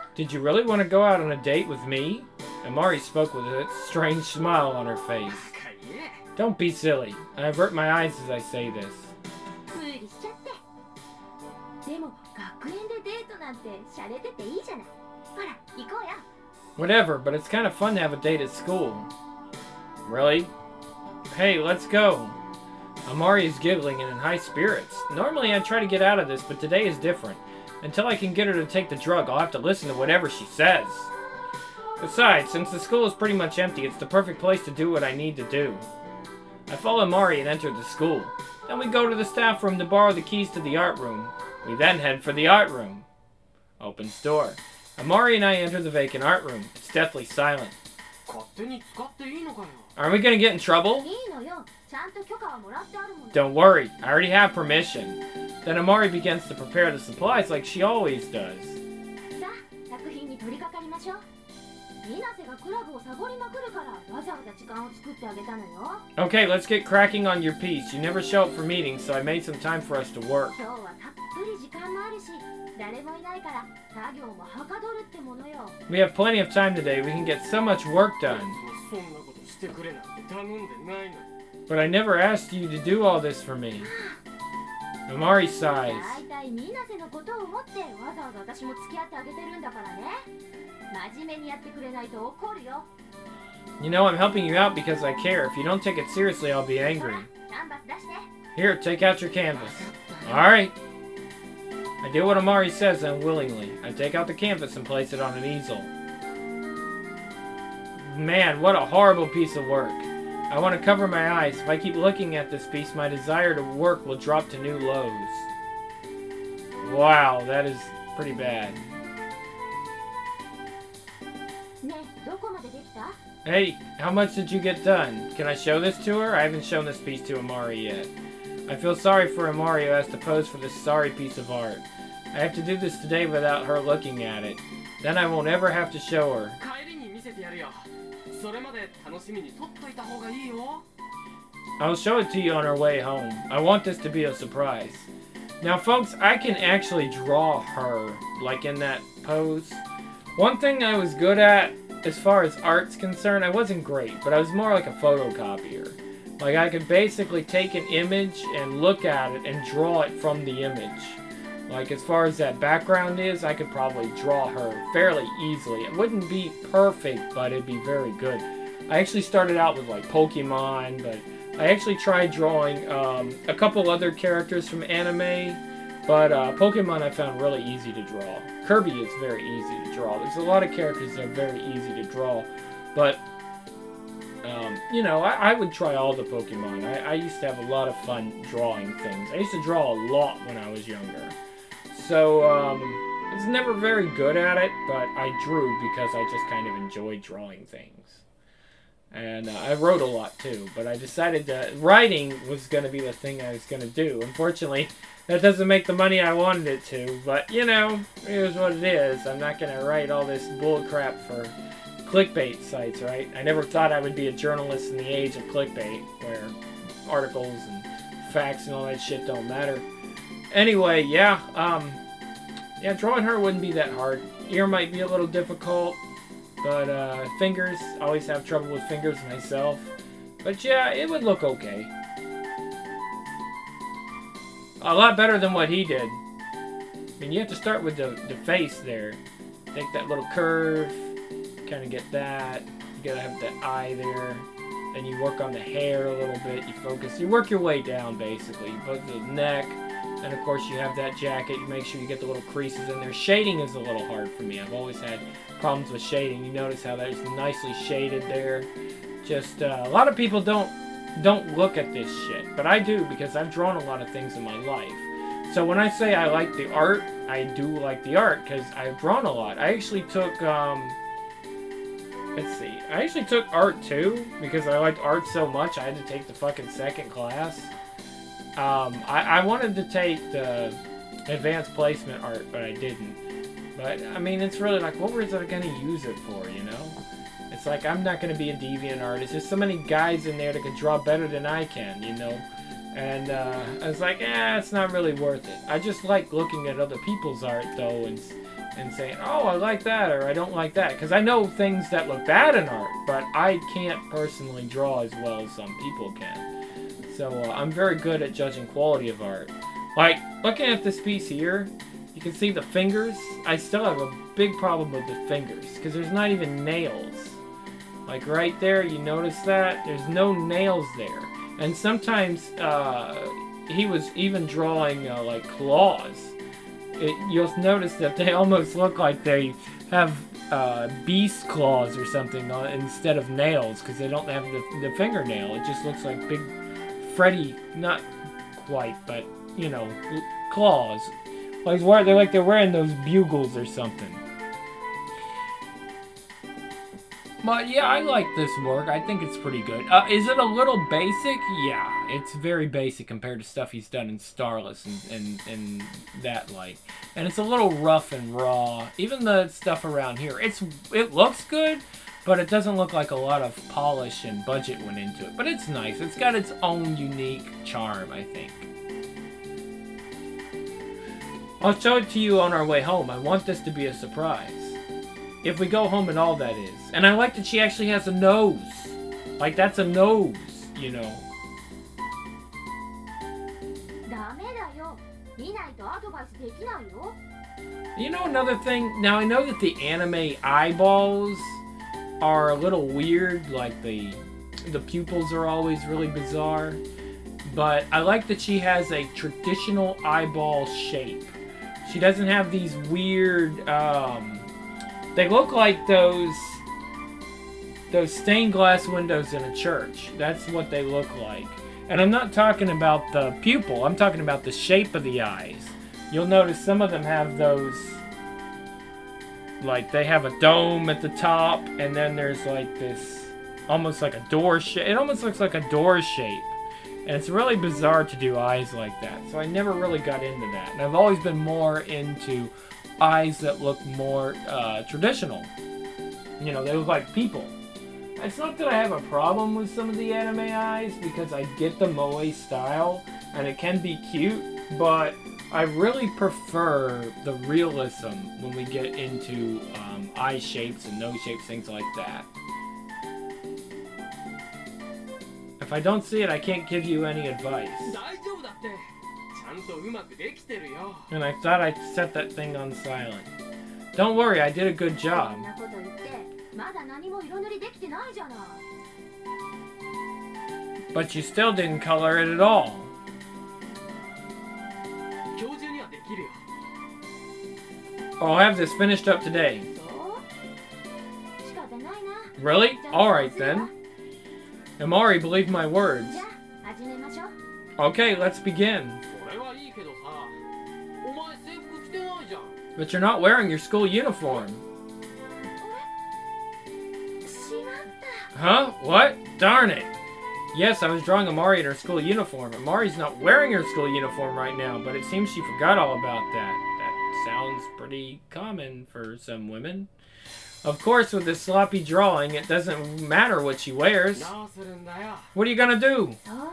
Did you really want to go out on a date with me? Amari spoke with a strange smile on her face. バカ言え。 Don't be silly. I avert my eyes as I say this. 無理しちゃって。でも学園でデートなんて洒落てていいじゃない。ほら行こうよ。 Whatever, but it's kind of fun to have a date at school. Really? Hey, let's go. Amari is giggling and in high spirits. Normally I'd try to get out of this, but today is different. Until I can get her to take the drug, I'll have to listen to whatever she says. Besides, since the school is pretty much empty, it's the perfect place to do what I need to do. I follow Mari and enter the school. Then we go to the staff room to borrow the keys to the art room. We then head for the art room. Opens door. Amari and I enter the vacant art room. It's deathly silent. 勝手に使っていいのかよ。 Are we gonna get in trouble? いいのよ。ちゃんと許可はもらってあるもの。 Don't worry, I already have permission. Then Amari begins to prepare the supplies like she always does. さあ、作品に取り掛かりましょう。水瀬がクラブをサボりまくるからわざわざ時間を作ってあげたのよ。 Okay, let's get cracking on your piece. You never show up for meetings, so I made some time for us to work. 今日はたっぷり時間もあるし、誰もいないから作業もはかどるってものよ。 We have plenty of time today. We can get so much work done. そんなことしてくれなんて頼んでないの。 But I never asked you to do all this for me. Amari sighs. だいたい水瀬のことを思ってわざわざ私も付き合ってあげてるんだからね。真面目にやってくれないと怒るよ。 You know, I'm helping you out because I care. If you don't take it seriously, I'll be ほ angry. ら、キャンバス出して。 Here, take out your canvas. Alright. I do what Amari says unwillingly. I take out the canvas and place it on an easel. Man, what a horrible piece of work. I want to cover my eyes. If I keep looking at this piece, my desire to work will drop to new lows. Wow, that is pretty bad. ねえ、どこまでできた？ Hey, how much did you get done? Can I show this to her? I haven't shown this piece to Amari yet. I feel sorry for Amari who has to pose for this sorry piece of art. I have to do this today without her looking at it. Then I won't ever have to show her. 帰りに見せてやるよ。それまで楽しみに撮っといた方がいいよ。 I'll show it to you on our way home. I want this to be a surprise. Now, folks, I can actually draw her, like in that pose. One thing I was good at, as far as art's concerned, I wasn't great, but I was more like a photocopier. Like, I could basically take an image and look at it and draw it from the image. Like, as far as that background is, I could probably draw her fairly easily. It wouldn't be perfect, but it'd be very good. I actually started out with, like, Pokemon, but I actually tried drawing um, a couple other characters from anime, but uh, Pokemon I found really easy to draw. Kirby is very easy to draw. There's a lot of characters that are very easy to draw, but um, you know, I, I would try all the Pokemon. I, I used to have a lot of fun drawing things. I used to draw a lot when I was younger. So, um, I was never very good at it, but I drew because I just kind of enjoyed drawing things. And uh, I wrote a lot too, but I decided that writing was going to be the thing I was going to do. Unfortunately, that doesn't make the money I wanted it to, but you know, it is what it is. I'm not going to write all this bullcrap for clickbait sites, right? I never thought I would be a journalist in the age of clickbait, where articles and facts and all that shit don't matter. Anyway, yeah, um, yeah, drawing her wouldn't be that hard. Ear might be a little difficult, but uh, fingers, I always have trouble with fingers myself. But yeah, it would look okay. A lot better than what he did. I mean, you have to start with the, the face there. Take that little curve, kind of get that. You gotta have that eye there. Then you work on the hair a little bit. You focus. You work your way down, basically. You put the neck. And of course, you have that jacket. You make sure you get the little creases in there. Shading is a little hard for me. I've always had problems with shading. You notice how that is nicely shaded there. Just uh, a lot of people don't don't look at this shit, but I do because I've drawn a lot of things in my life. So when I say I like the art, I do like the art because I've drawn a lot. I actually took um, let's see, I actually took art too because I liked art so much. I had to take the fucking second class. Um, I, I wanted to take the advanced placement art, but I didn't. But, I mean, it's really like, what was I going to use it for, you know? It's like, I'm not going to be a deviant artist. There's so many guys in there that can draw better than I can, you know? And uh, I was like, eh, it's not really worth it. I just like looking at other people's art, though, and, and saying, oh, I like that, or I don't like that. Because I know things that look bad in art, but I can't personally draw as well as some people can. So uh, I'm very good at judging quality of art. Like, looking at this piece here, you can see the fingers. I still have a big problem with the fingers, because there's not even nails. Like right there, you notice that? There's no nails there. And sometimes uh, he was even drawing uh, like claws. It, you'll notice that they almost look like they have uh, beast claws or something uh, instead of nails, because they don't have the, the fingernail. It just looks like big Freddy, not quite, but you know, claws. Like they're like they're wearing those bugles or something. But yeah, I like this work. I think it's pretty good. Uh, is it a little basic? Yeah, it's very basic compared to stuff he's done in Starless and, and, and that like. And it's a little rough and raw. Even the stuff around here, it's it looks good, but it doesn't look like a lot of polish and budget went into it. But it's nice. It's got its own unique charm, I think. I'll show it to you on our way home. I want this to be a surprise. If we go home at all, that is. And I like that she actually has a nose. Like, that's a nose, you know. You know another thing? Now, I know that the anime eyeballs are a little weird. Like, the, the pupils are always really bizarre. But I like that she has a traditional eyeball shape. She doesn't have these weird... Um, They look like those those stained glass windows in a church. That's what they look like. And I'm not talking about the pupil. I'm talking about the shape of the eyes. You'll notice some of them have those, like they have a dome at the top, and then there's like this, almost like a door shape. It almost looks like a door shape. And it's really bizarre to do eyes like that. So I never really got into that. And I've always been more into eyes that look more uh, traditional. You know, they look like people. It's not that I have a problem with some of the anime eyes, because I get the moe style and it can be cute, but I really prefer the realism when we get into um, eye shapes and nose shapes, things like that. If I don't see it, I can't give you any advice. And I thought I'd set that thing on silent. Don't worry, I did a good job. But you still didn't color it at all. I'll have this finished up today. Really? Alright then. Amari, believe my words. Okay, let's begin. But you're not wearing your school uniform. Huh? What? Darn it. Yes, I was drawing Amari in her school uniform. Amari's not wearing her school uniform right now, but it seems she forgot all about that. That sounds pretty common for some women. Of course, with this sloppy drawing, it doesn't matter what she wears. What are you gonna do?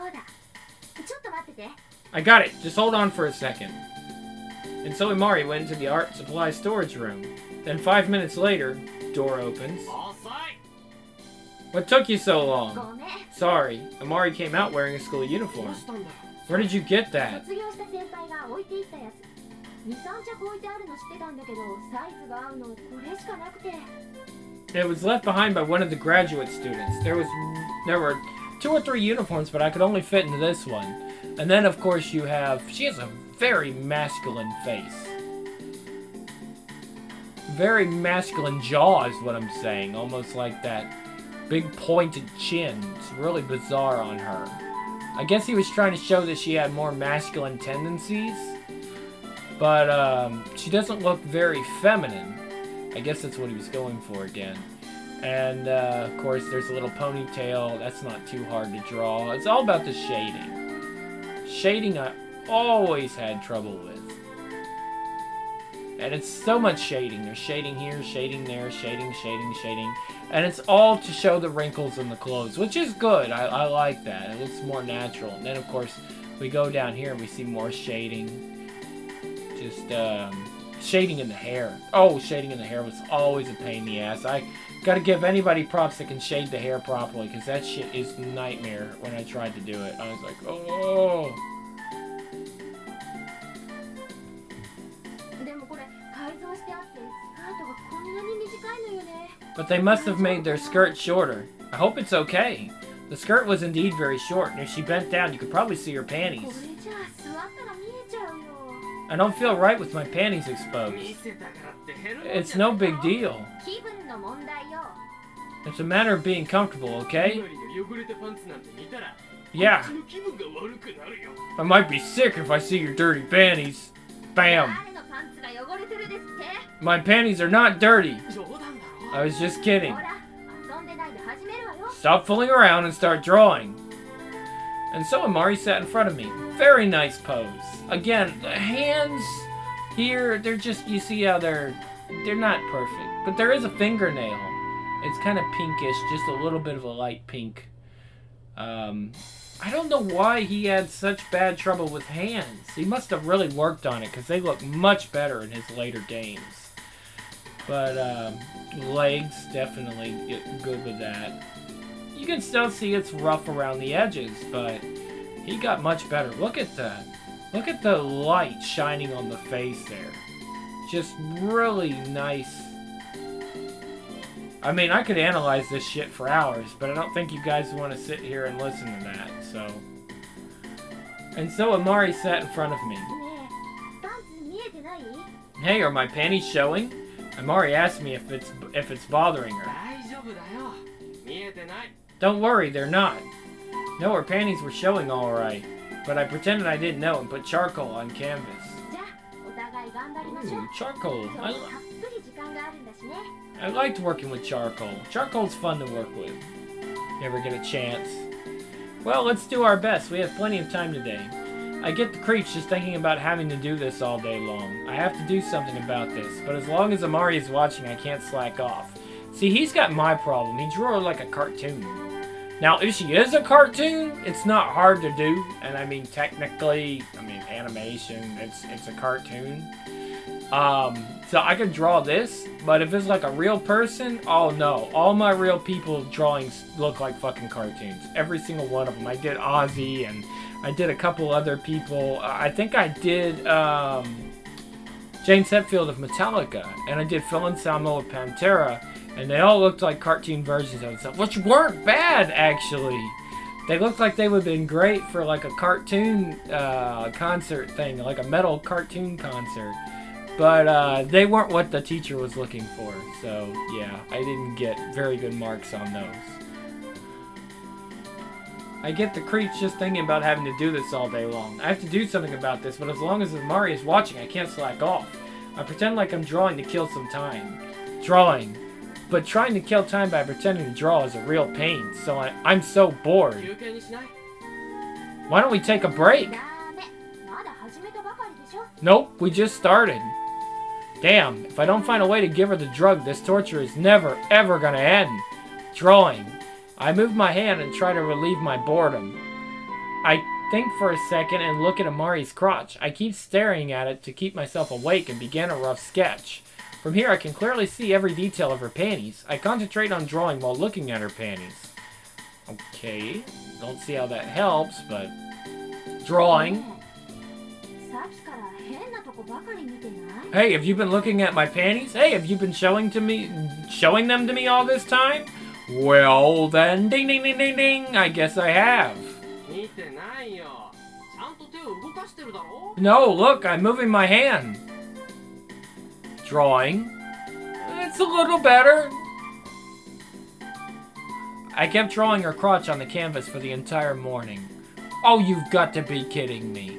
I got it. Just hold on for a second. And so Amari went into the art supply storage room. Then five minutes later, door opens. What took you so long? Sorry, Amari came out wearing a school uniform. Where did you get that? It was left behind by one of the graduate students. There was, there were two or three uniforms, but I could only fit into this one. And then, of course, you have... She has a very masculine face. Very masculine jaw is what I'm saying. Almost like that big pointed chin. It's really bizarre on her. I guess he was trying to show that she had more masculine tendencies. But um, she doesn't look very feminine. I guess that's what he was going for again. And, uh, of course, there's a little ponytail. That's not too hard to draw. It's all about the shading. Shading I always had trouble with. And it's so much shading. There's shading here, shading there, shading, shading, shading. And it's all to show the wrinkles in the clothes, which is good. I, I like that. It looks more natural. And then, of course, we go down here and we see more shading. Just, um, shading in the hair. Oh, shading in the hair was always a pain in the ass. I gotta give anybody props that can shade the hair properly, because that shit is nightmare when I tried to do it. I was like, oh. But they must have made their skirt shorter. I hope it's okay. The skirt was indeed very short, and if she bent down, you could probably see her panties. I don't feel right with my panties exposed. 見せたからって減るもんじゃない It's no big deal. 気分の問題よ。 It's a matter of being comfortable, ひ okay? まりの汚れたパンツなんて見たら Yeah. こっちの気分が悪くなるよ I might be sick if I see your dirty panties. Bam. 誰のパンツが汚れてるですって。 My panties are not dirty. 冗談だろ I was just kidding. ほら、遊んでないで始めるわよ。 Stop fooling around and start drawing. And so Amari sat in front of me. Very nice pose. Again, the hands here, they're just, you see how they're, they're not perfect. But there is a fingernail. It's kind of pinkish, just a little bit of a light pink. Um, I don't know why he had such bad trouble with hands. He must have really worked on it, because they look much better in his later games. But, um, legs, definitely get good with that. You can still see it's rough around the edges, but he got much better. Look at that. Look at the light shining on the face there. Just really nice. I mean, I could analyze this shit for hours, but I don't think you guys want to sit here and listen to that, so. And so Amari sat in front of me. ねえ、パンツ見えてない？ Hey, are my panties showing? Amari asked me if it's if it's bothering her. 大丈夫だよ見えてない Don't worry, they're not. No, her panties were showing all right, but I pretended I didn't know and put charcoal on canvas. じゃあ、お互い頑張りましょう。 Ooh, charcoal. 今 I, 日はたっぷり時間があるんだしね。 I liked working with charcoal. Charcoal's fun to work with. You ever get a chance? Well, let's do our best. We have plenty of time today. I get the creeps just thinking about having to do this all day long. I have to do something about this, but as long as Amari is watching, I can't slack off. See, he's got my problem. He drew her like a cartoon. Now, if she is a cartoon, it's not hard to do. And I mean, technically, I mean, animation, it's it's a cartoon. Um, so I could draw this, but if it's like a real person, oh no. All my real people drawings look like fucking cartoons. Every single one of them. I did Ozzy, and I did a couple other people. Uh, I think I did um, James Hetfield of Metallica, and I did Phil Anselmo of Pantera, and they all looked like cartoon versions of themselves, which weren't bad, actually. They looked like they would have been great for like a cartoon uh, concert thing, like a metal cartoon concert. But uh, they weren't what the teacher was looking for, so yeah, I didn't get very good marks on those. I get the creeps just thinking about having to do this all day long. I have to do something about this, but as long as Amari is watching, I can't slack off. I pretend like I'm drawing to kill some time. Drawing. But trying to kill time by pretending to draw is a real pain, so I, I'm so bored. 休憩にしない Why don't we take a break? ダメ。まだ始めたばかりでしょ。 Nope, we just started. Damn, if I don't find a way to give her the drug, this torture is never, ever gonna end. Drawing. I move my hand and try to relieve my boredom. I think for a second and look at Amari's crotch. I keep staring at it to keep myself awake and begin a rough sketch. From here I can clearly see every detail of her panties. I concentrate on drawing while looking at her panties. Okay, don't see how that helps, but... Drawing. さっきから変なとこばかり見てない？ Hey, have you been looking at my panties? Hey, have you been showing to me, showing them to me all this time? Well, then, ding, ding, ding, ding, ding. I guess I have. 見てないよちゃんと手を動かしてるだろ No, look, I'm moving my hand. Drawing. It's a little better. I kept drawing her crotch on the canvas for the entire morning. Oh, you've got to be kidding me.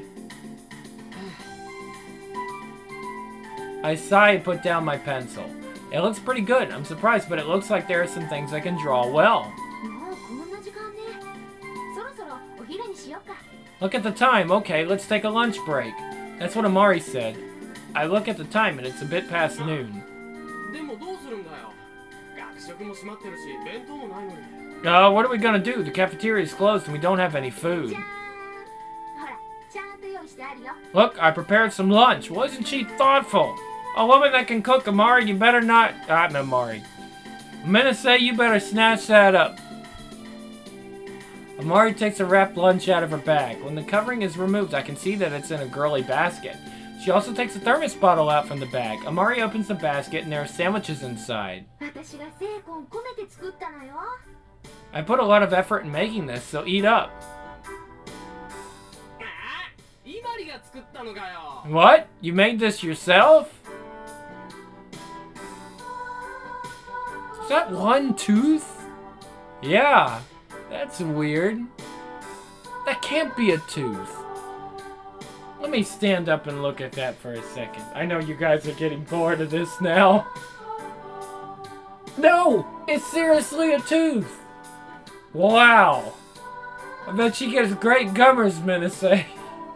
I sigh and put down my pencil. It looks pretty good. I'm surprised, but it looks like there are some things I can draw well. もうこんな時間ね。そろそろお昼にしようか。 Look at the time. Okay, let's take a lunch break. That's what Amari said. I look at the time and it's a bit past noon. でもどうするんだよ学食も閉まってるし弁当もないのに Uh, what are we gonna do? The cafeteria is closed and we don't have any food. じゃーん。ほら、ちゃんと用意してあるよ。 Look, I prepared some lunch. Wasn't she thoughtful? A woman that can cook, Amari, you better not... I'm Amari. I'm gonna say you better snatch that up. Amari takes a wrapped lunch out of her bag. When the covering is removed, I can see that it's in a girly basket. She also takes a thermos bottle out from the bag. Amari opens the basket and there are sandwiches inside. 私が精魂込めて作ったのよ。 I put a lot of effort in making this, so eat up. ああイマリが作作ったのかよ。 What? You made this yourself? Is that one tooth? Yeah, that's weird. That can't be a tooth. Let me stand up and look at that for a second. I know you guys are getting bored of this now. No! It's seriously a tooth! Wow! I bet she gets great gummers, Minase.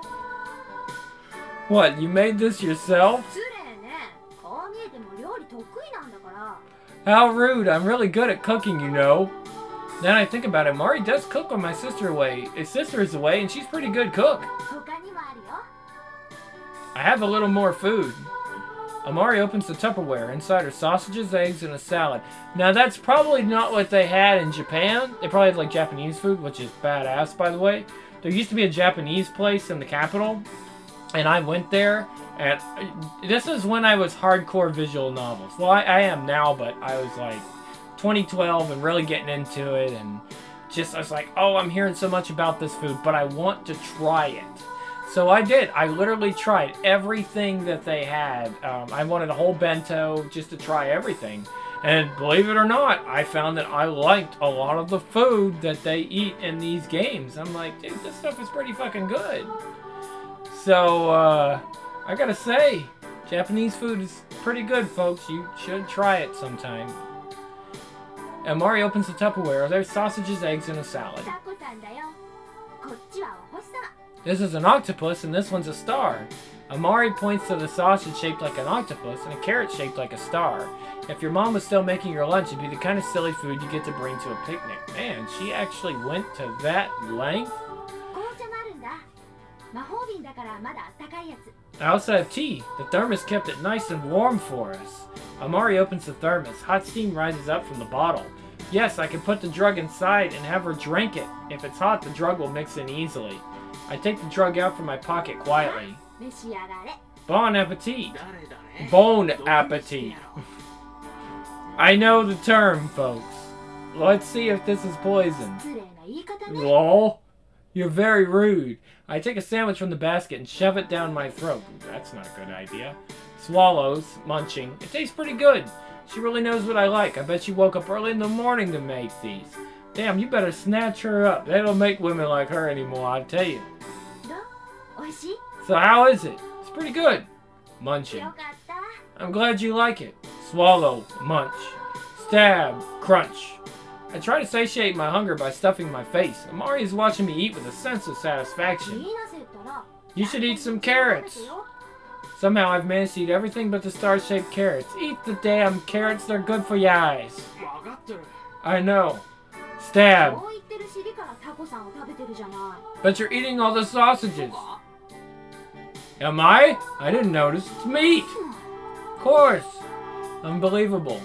What, you made this yourself? 失礼ね。こう見えても料理得意なんだから。 How rude. I'm really good at cooking, you know. Now that I think about it, Mari does cook when my sister away. His sister is away, and she's a pretty good cook. 他にもあるよ。 I have a little more food. Amari opens the Tupperware. Inside are sausages, eggs, and a salad. Now, that's probably not what they had in Japan. They probably had, like, Japanese food, which is badass, by the way. There used to be a Japanese place in the capital, and I went there, and this is when I was hardcore visual novels. Well, I, I am now, but I was, like, twenty twelve and really getting into it, and just, I was like, oh, I'm hearing so much about this food, but I want to try it. So I did. I literally tried everything that they had. Um, I wanted a whole bento just to try everything. And believe it or not, I found that I liked a lot of the food that they eat in these games. I'm like, dude, this stuff is pretty fucking good. So, uh, I gotta say, Japanese food is pretty good, folks. You should try it sometime. And Mari opens the Tupperware. There's sausages, eggs, and a salad. タコさんだよ。こっちはお星様。 This is an octopus, and this one's a star. Amari points to the sausage shaped like an octopus and a carrot shaped like a star. If your mom was still making your lunch, it'd be the kind of silly food you get to bring to a picnic. Man, she actually went to that length? 紅茶もあるんだ。魔法瓶だからまだあったかいやつ。 I also have tea. The thermos kept it nice and warm for us. Amari opens the thermos. Hot steam rises up from the bottle. Yes, I can put the drug inside and have her drink it. If it's hot, the drug will mix in easily. I take the drug out from my pocket quietly. 召し上がれ。 Bon appetit. 誰だね。 Bon appetit. I know the term, folks. Let's see if this is poison. 失礼な言い方ね。 Lol. You're very rude. I take a sandwich from the basket and shove it down my throat. That's not a good idea. Swallows, munching. It tastes pretty good. She really knows what I like. I bet she woke up early in the morning to make these. Damn, you better snatch her up. They don't make women like her anymore, I tell you. どう？おいしい？ So how is it? It's pretty good. Munching. よかった。 I'm glad you like it. Swallow, munch. Stab, crunch. I try to satiate my hunger by stuffing my face. Amari is watching me eat with a sense of 言い satisfaction. なせったら。 You should eat some carrots. 食べてよ。 Somehow I've managed to eat everything but the star-shaped carrots. Eat the damn carrots, they're good for your eyes. わかってる。 I know. Stab. そう言ってる尻からタコさんを食べてるじゃない。 But you're eating all the そう sausages. か？ Am I? I didn't notice. It's meat. Of course. Unbelievable.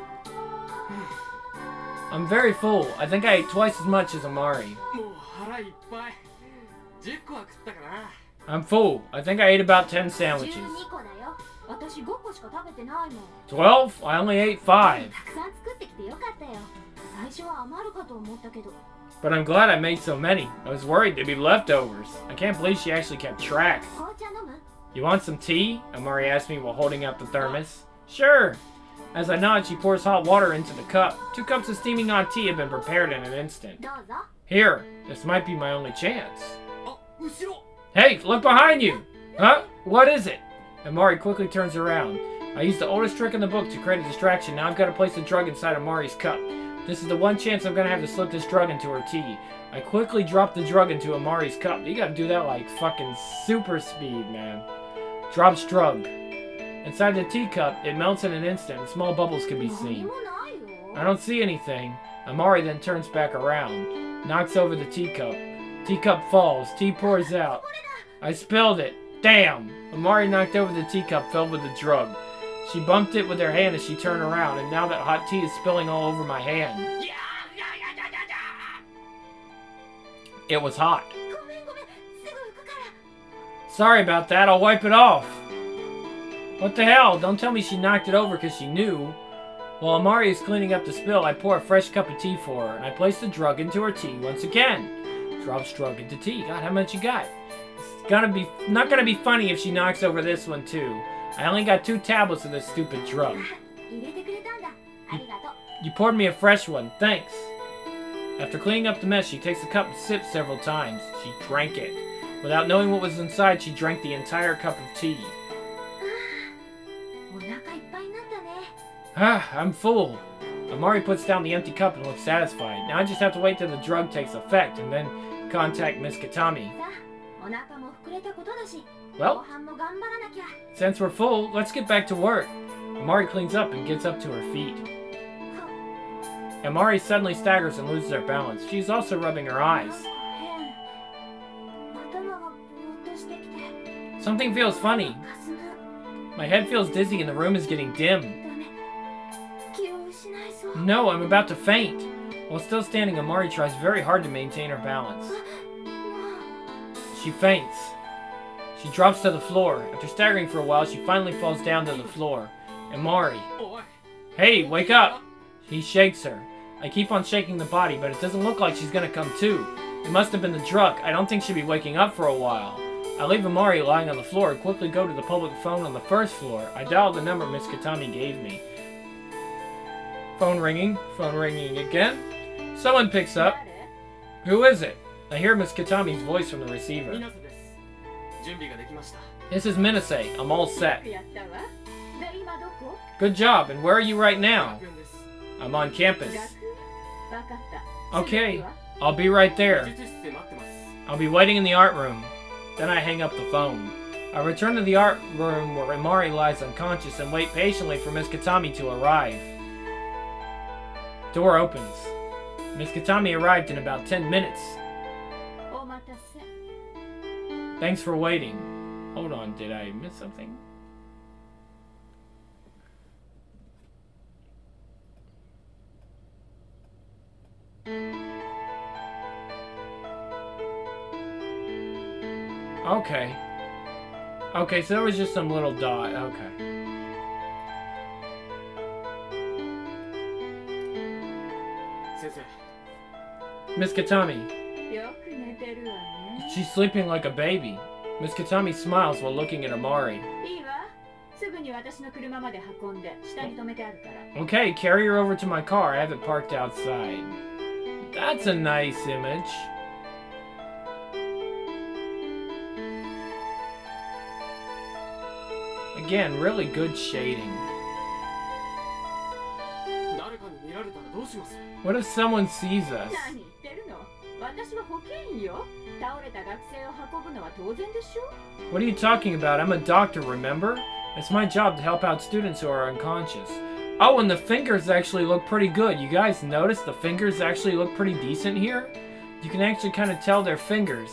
I'm very full. I think I ate twice as much as Amari. もう腹いっぱい。じゅっこは食ったかな。 I'm full. I think I ate about ten じゅう sandwiches. にこだよ。私ごこしか食べてないもん。 twelve? I only ate five. たくさん作ってきてよかったよ。最初は余るかと思ったけど。 But I'm glad I made so many. I was worried they'd be leftovers. I can't believe she actually kept track. 紅茶飲む？ You want some tea? Amari asked me while holding out the thermos. Sure. As I nod, she pours hot water into the cup. Two cups of steaming hot tea have been prepared in an instant. どうぞ。 Here, this might be my only chance. あ、後ろ。 Hey, look behind you! Huh? What is it? Amari quickly turns around. I used the oldest trick in the book to create a distraction. Now I've got to place the drug inside Amari's cup. This is the one chance I'm gonna have to slip this drug into her tea. I quickly drop the drug into Amari's cup. You gotta do that like fucking super speed, man. Drops drug. Inside the teacup, it melts in an instant and small bubbles can be 何 seen. もないよ。 I don't see anything. Amari then turns back around, knocks over the teacup. Teacup falls, tea pours out. I spilled it. Damn! Amari knocked over the teacup filled with the drug. She bumped it with her hand as she turned around, and now that hot tea is spilling all over my hand. いやー、いやいやいやいやいや。 It was hot. ごめんごめん。すぐ拭くから。 Sorry about that, I'll wipe it off. What the hell? Don't tell me she knocked it over because she knew. While Amari is cleaning up the spill, I pour a fresh cup of tea for her, and I place the drug into her tea once again. Drops drug into tea. God, how much you got? gonna be not gonna be funny if she knocks over this one too. I only got two tablets of this stupid drug. 入れてくれたんだ。ありがとう。 You poured me a fresh one, thanks. After cleaning up the mess, she takes the cup and sips several times. She drank it. Without knowing what was inside, she drank the entire cup of tea. お腹いっぱいになったね。 Ah, I'm full. Amari puts down the empty cup and looks satisfied. Now I just have to wait till the drug takes effect and then contact Miss Katami. さあ、お腹も膨れたことだし、 Well, 後半も頑張らなきゃ。 since we're full, let's get back to work. Amari cleans up and gets up to her feet. Amari suddenly staggers and loses her balance. She's also rubbing her なん eyes. か変。頭がぼーっとしてきて。 Something feels funny. かすむ。 My head feels dizzy and the room is getting dim. ダメ。気を失いそう。 No, I'm about to faint. While still standing, Amari tries very hard to maintain her balance. もう。 She faints. She drops to the floor. After staggering for a while, she finally falls down to the floor. Amari. おい Hey, wake up! He shakes her. I keep on shaking the body, but it doesn't look like she's gonna come to. It must have been the drug. I don't think she'll be waking up for a while. I leave Amari lying on the floor and quickly go to the public phone on the first floor. I dial the number Miss Katami gave me. Phone ringing. Phone ringing again. Someone picks up. 誰？ Who is it? I hear Miss Katami's voice from the receiver. 水瀬です準備ができました This is Minase. I'm all set. やったわ。で、今どこ？ Good job. And where are you right now? 学園です I'm on campus. 学？わかった。 Okay. すぐ行くわ。 I'll be right 美 there. 術室で待ってます I'll be waiting in the art room. Then I hang up the phone. I return to the art room where Amari lies unconscious and wait patiently for Miss Katami to arrive. Door opens. Miss Katami arrived in about ten minutes. お待たせ。 Thanks for waiting. Hold on, did I miss something? Okay. Okay, so there was just some little dot. Okay. Miss Katami. よく寝てるわね。 She's sleeping like a baby. Miss Katami smiles while looking at Amari. いいわ。すぐに私の車まで運んで、下に止めてあるから。 Okay, carry her over to my car. I have it parked outside. That's a nice image. Again, really good shading. 誰かに見られたらどうします What if someone sees us? 何言ってるの？私は保健医よ。倒れた学生を運ぶのは当然でしょ。 What are you talking about? I'm a doctor, remember? It's my job to help out students who are unconscious. Oh, and the fingers actually look pretty good. You guys notice the fingers actually look pretty decent here? You can actually kind of tell their fingers.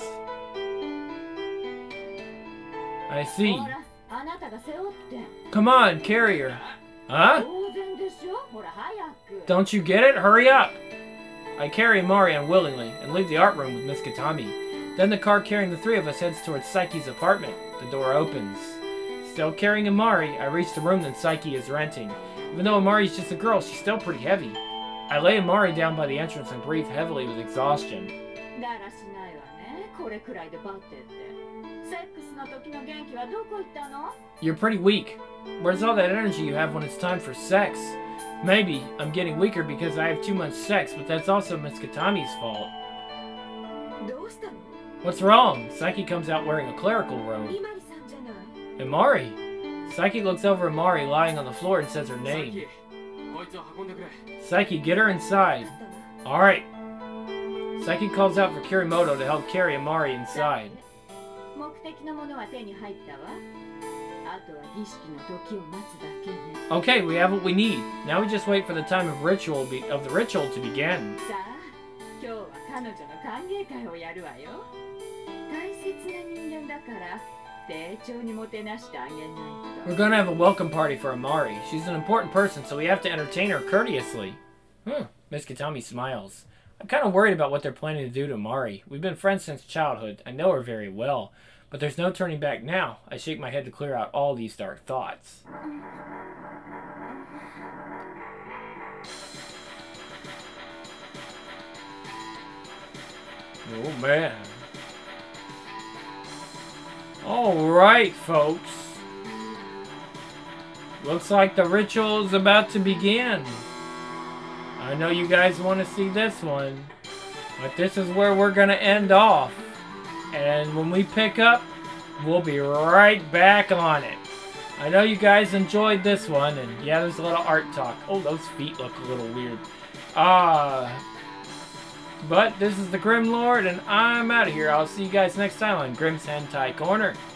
I see. ほら、あなたが背負って。 Come on, carry her. Huh? 当然でしょ。ほら、早く。 Don't you get it? Hurry up! I carry Amari unwillingly and leave the art room with Miss Katami. Then the car carrying the three of us heads towards Psyche's apartment. The door opens. Still carrying Amari, I reach the room that Psyche is renting. Even though Amari's just a girl, she's still pretty heavy. I lay Amari down by the entrance and breathe heavily with exhaustion. だらしないわね。これくらいでバッテって。セックスの時の元気はどこ行ったの？ You're pretty weak. Where's all that energy you have when it's time for sex? Maybe I'm getting weaker because I have too much sex, but that's also Miss Katami's fault. どうしたの？ What's wrong? Psyche comes out wearing a clerical robe. イマリさんじゃない。 Amari! Psyche looks over Amari lying on the floor and says her さっ name. きこいつを運んでくれ Psyche, get her inside. だったわ。 Alright. Psyche calls out for Kirimoto to help carry Amari inside. 目的のものは手に入ったわ。あとは儀式の時を待つだけね。 Okay, we have what we need. Now we just wait for the time of ritual be- of the ritual to begin. さあ、今日は彼女の歓迎会をやるわよ。大切な人間だから、丁重にもてなしてあげない We're と。 gonna have a welcome party for Amari. She's an important person, so we have to entertain her courteously. Hmm. Miss Katami smiles. I'm kind of worried about what they're planning to do to Amari. We've been friends since childhood. I know her very well. But there's no turning back now. I shake my head to clear out all these dark thoughts. Oh man. Alright, folks. Looks like the ritual is about to begin. I know you guys want to see this one, but this is where we're going to end off. And when we pick up, we'll be right back on it. I know you guys enjoyed this one, and yeah, there's a little art talk. Oh, those feet look a little weird. Uh, but this is the Grim Lord, and I'm out of here. I'll see you guys next time on Grimm's Hentai Corner.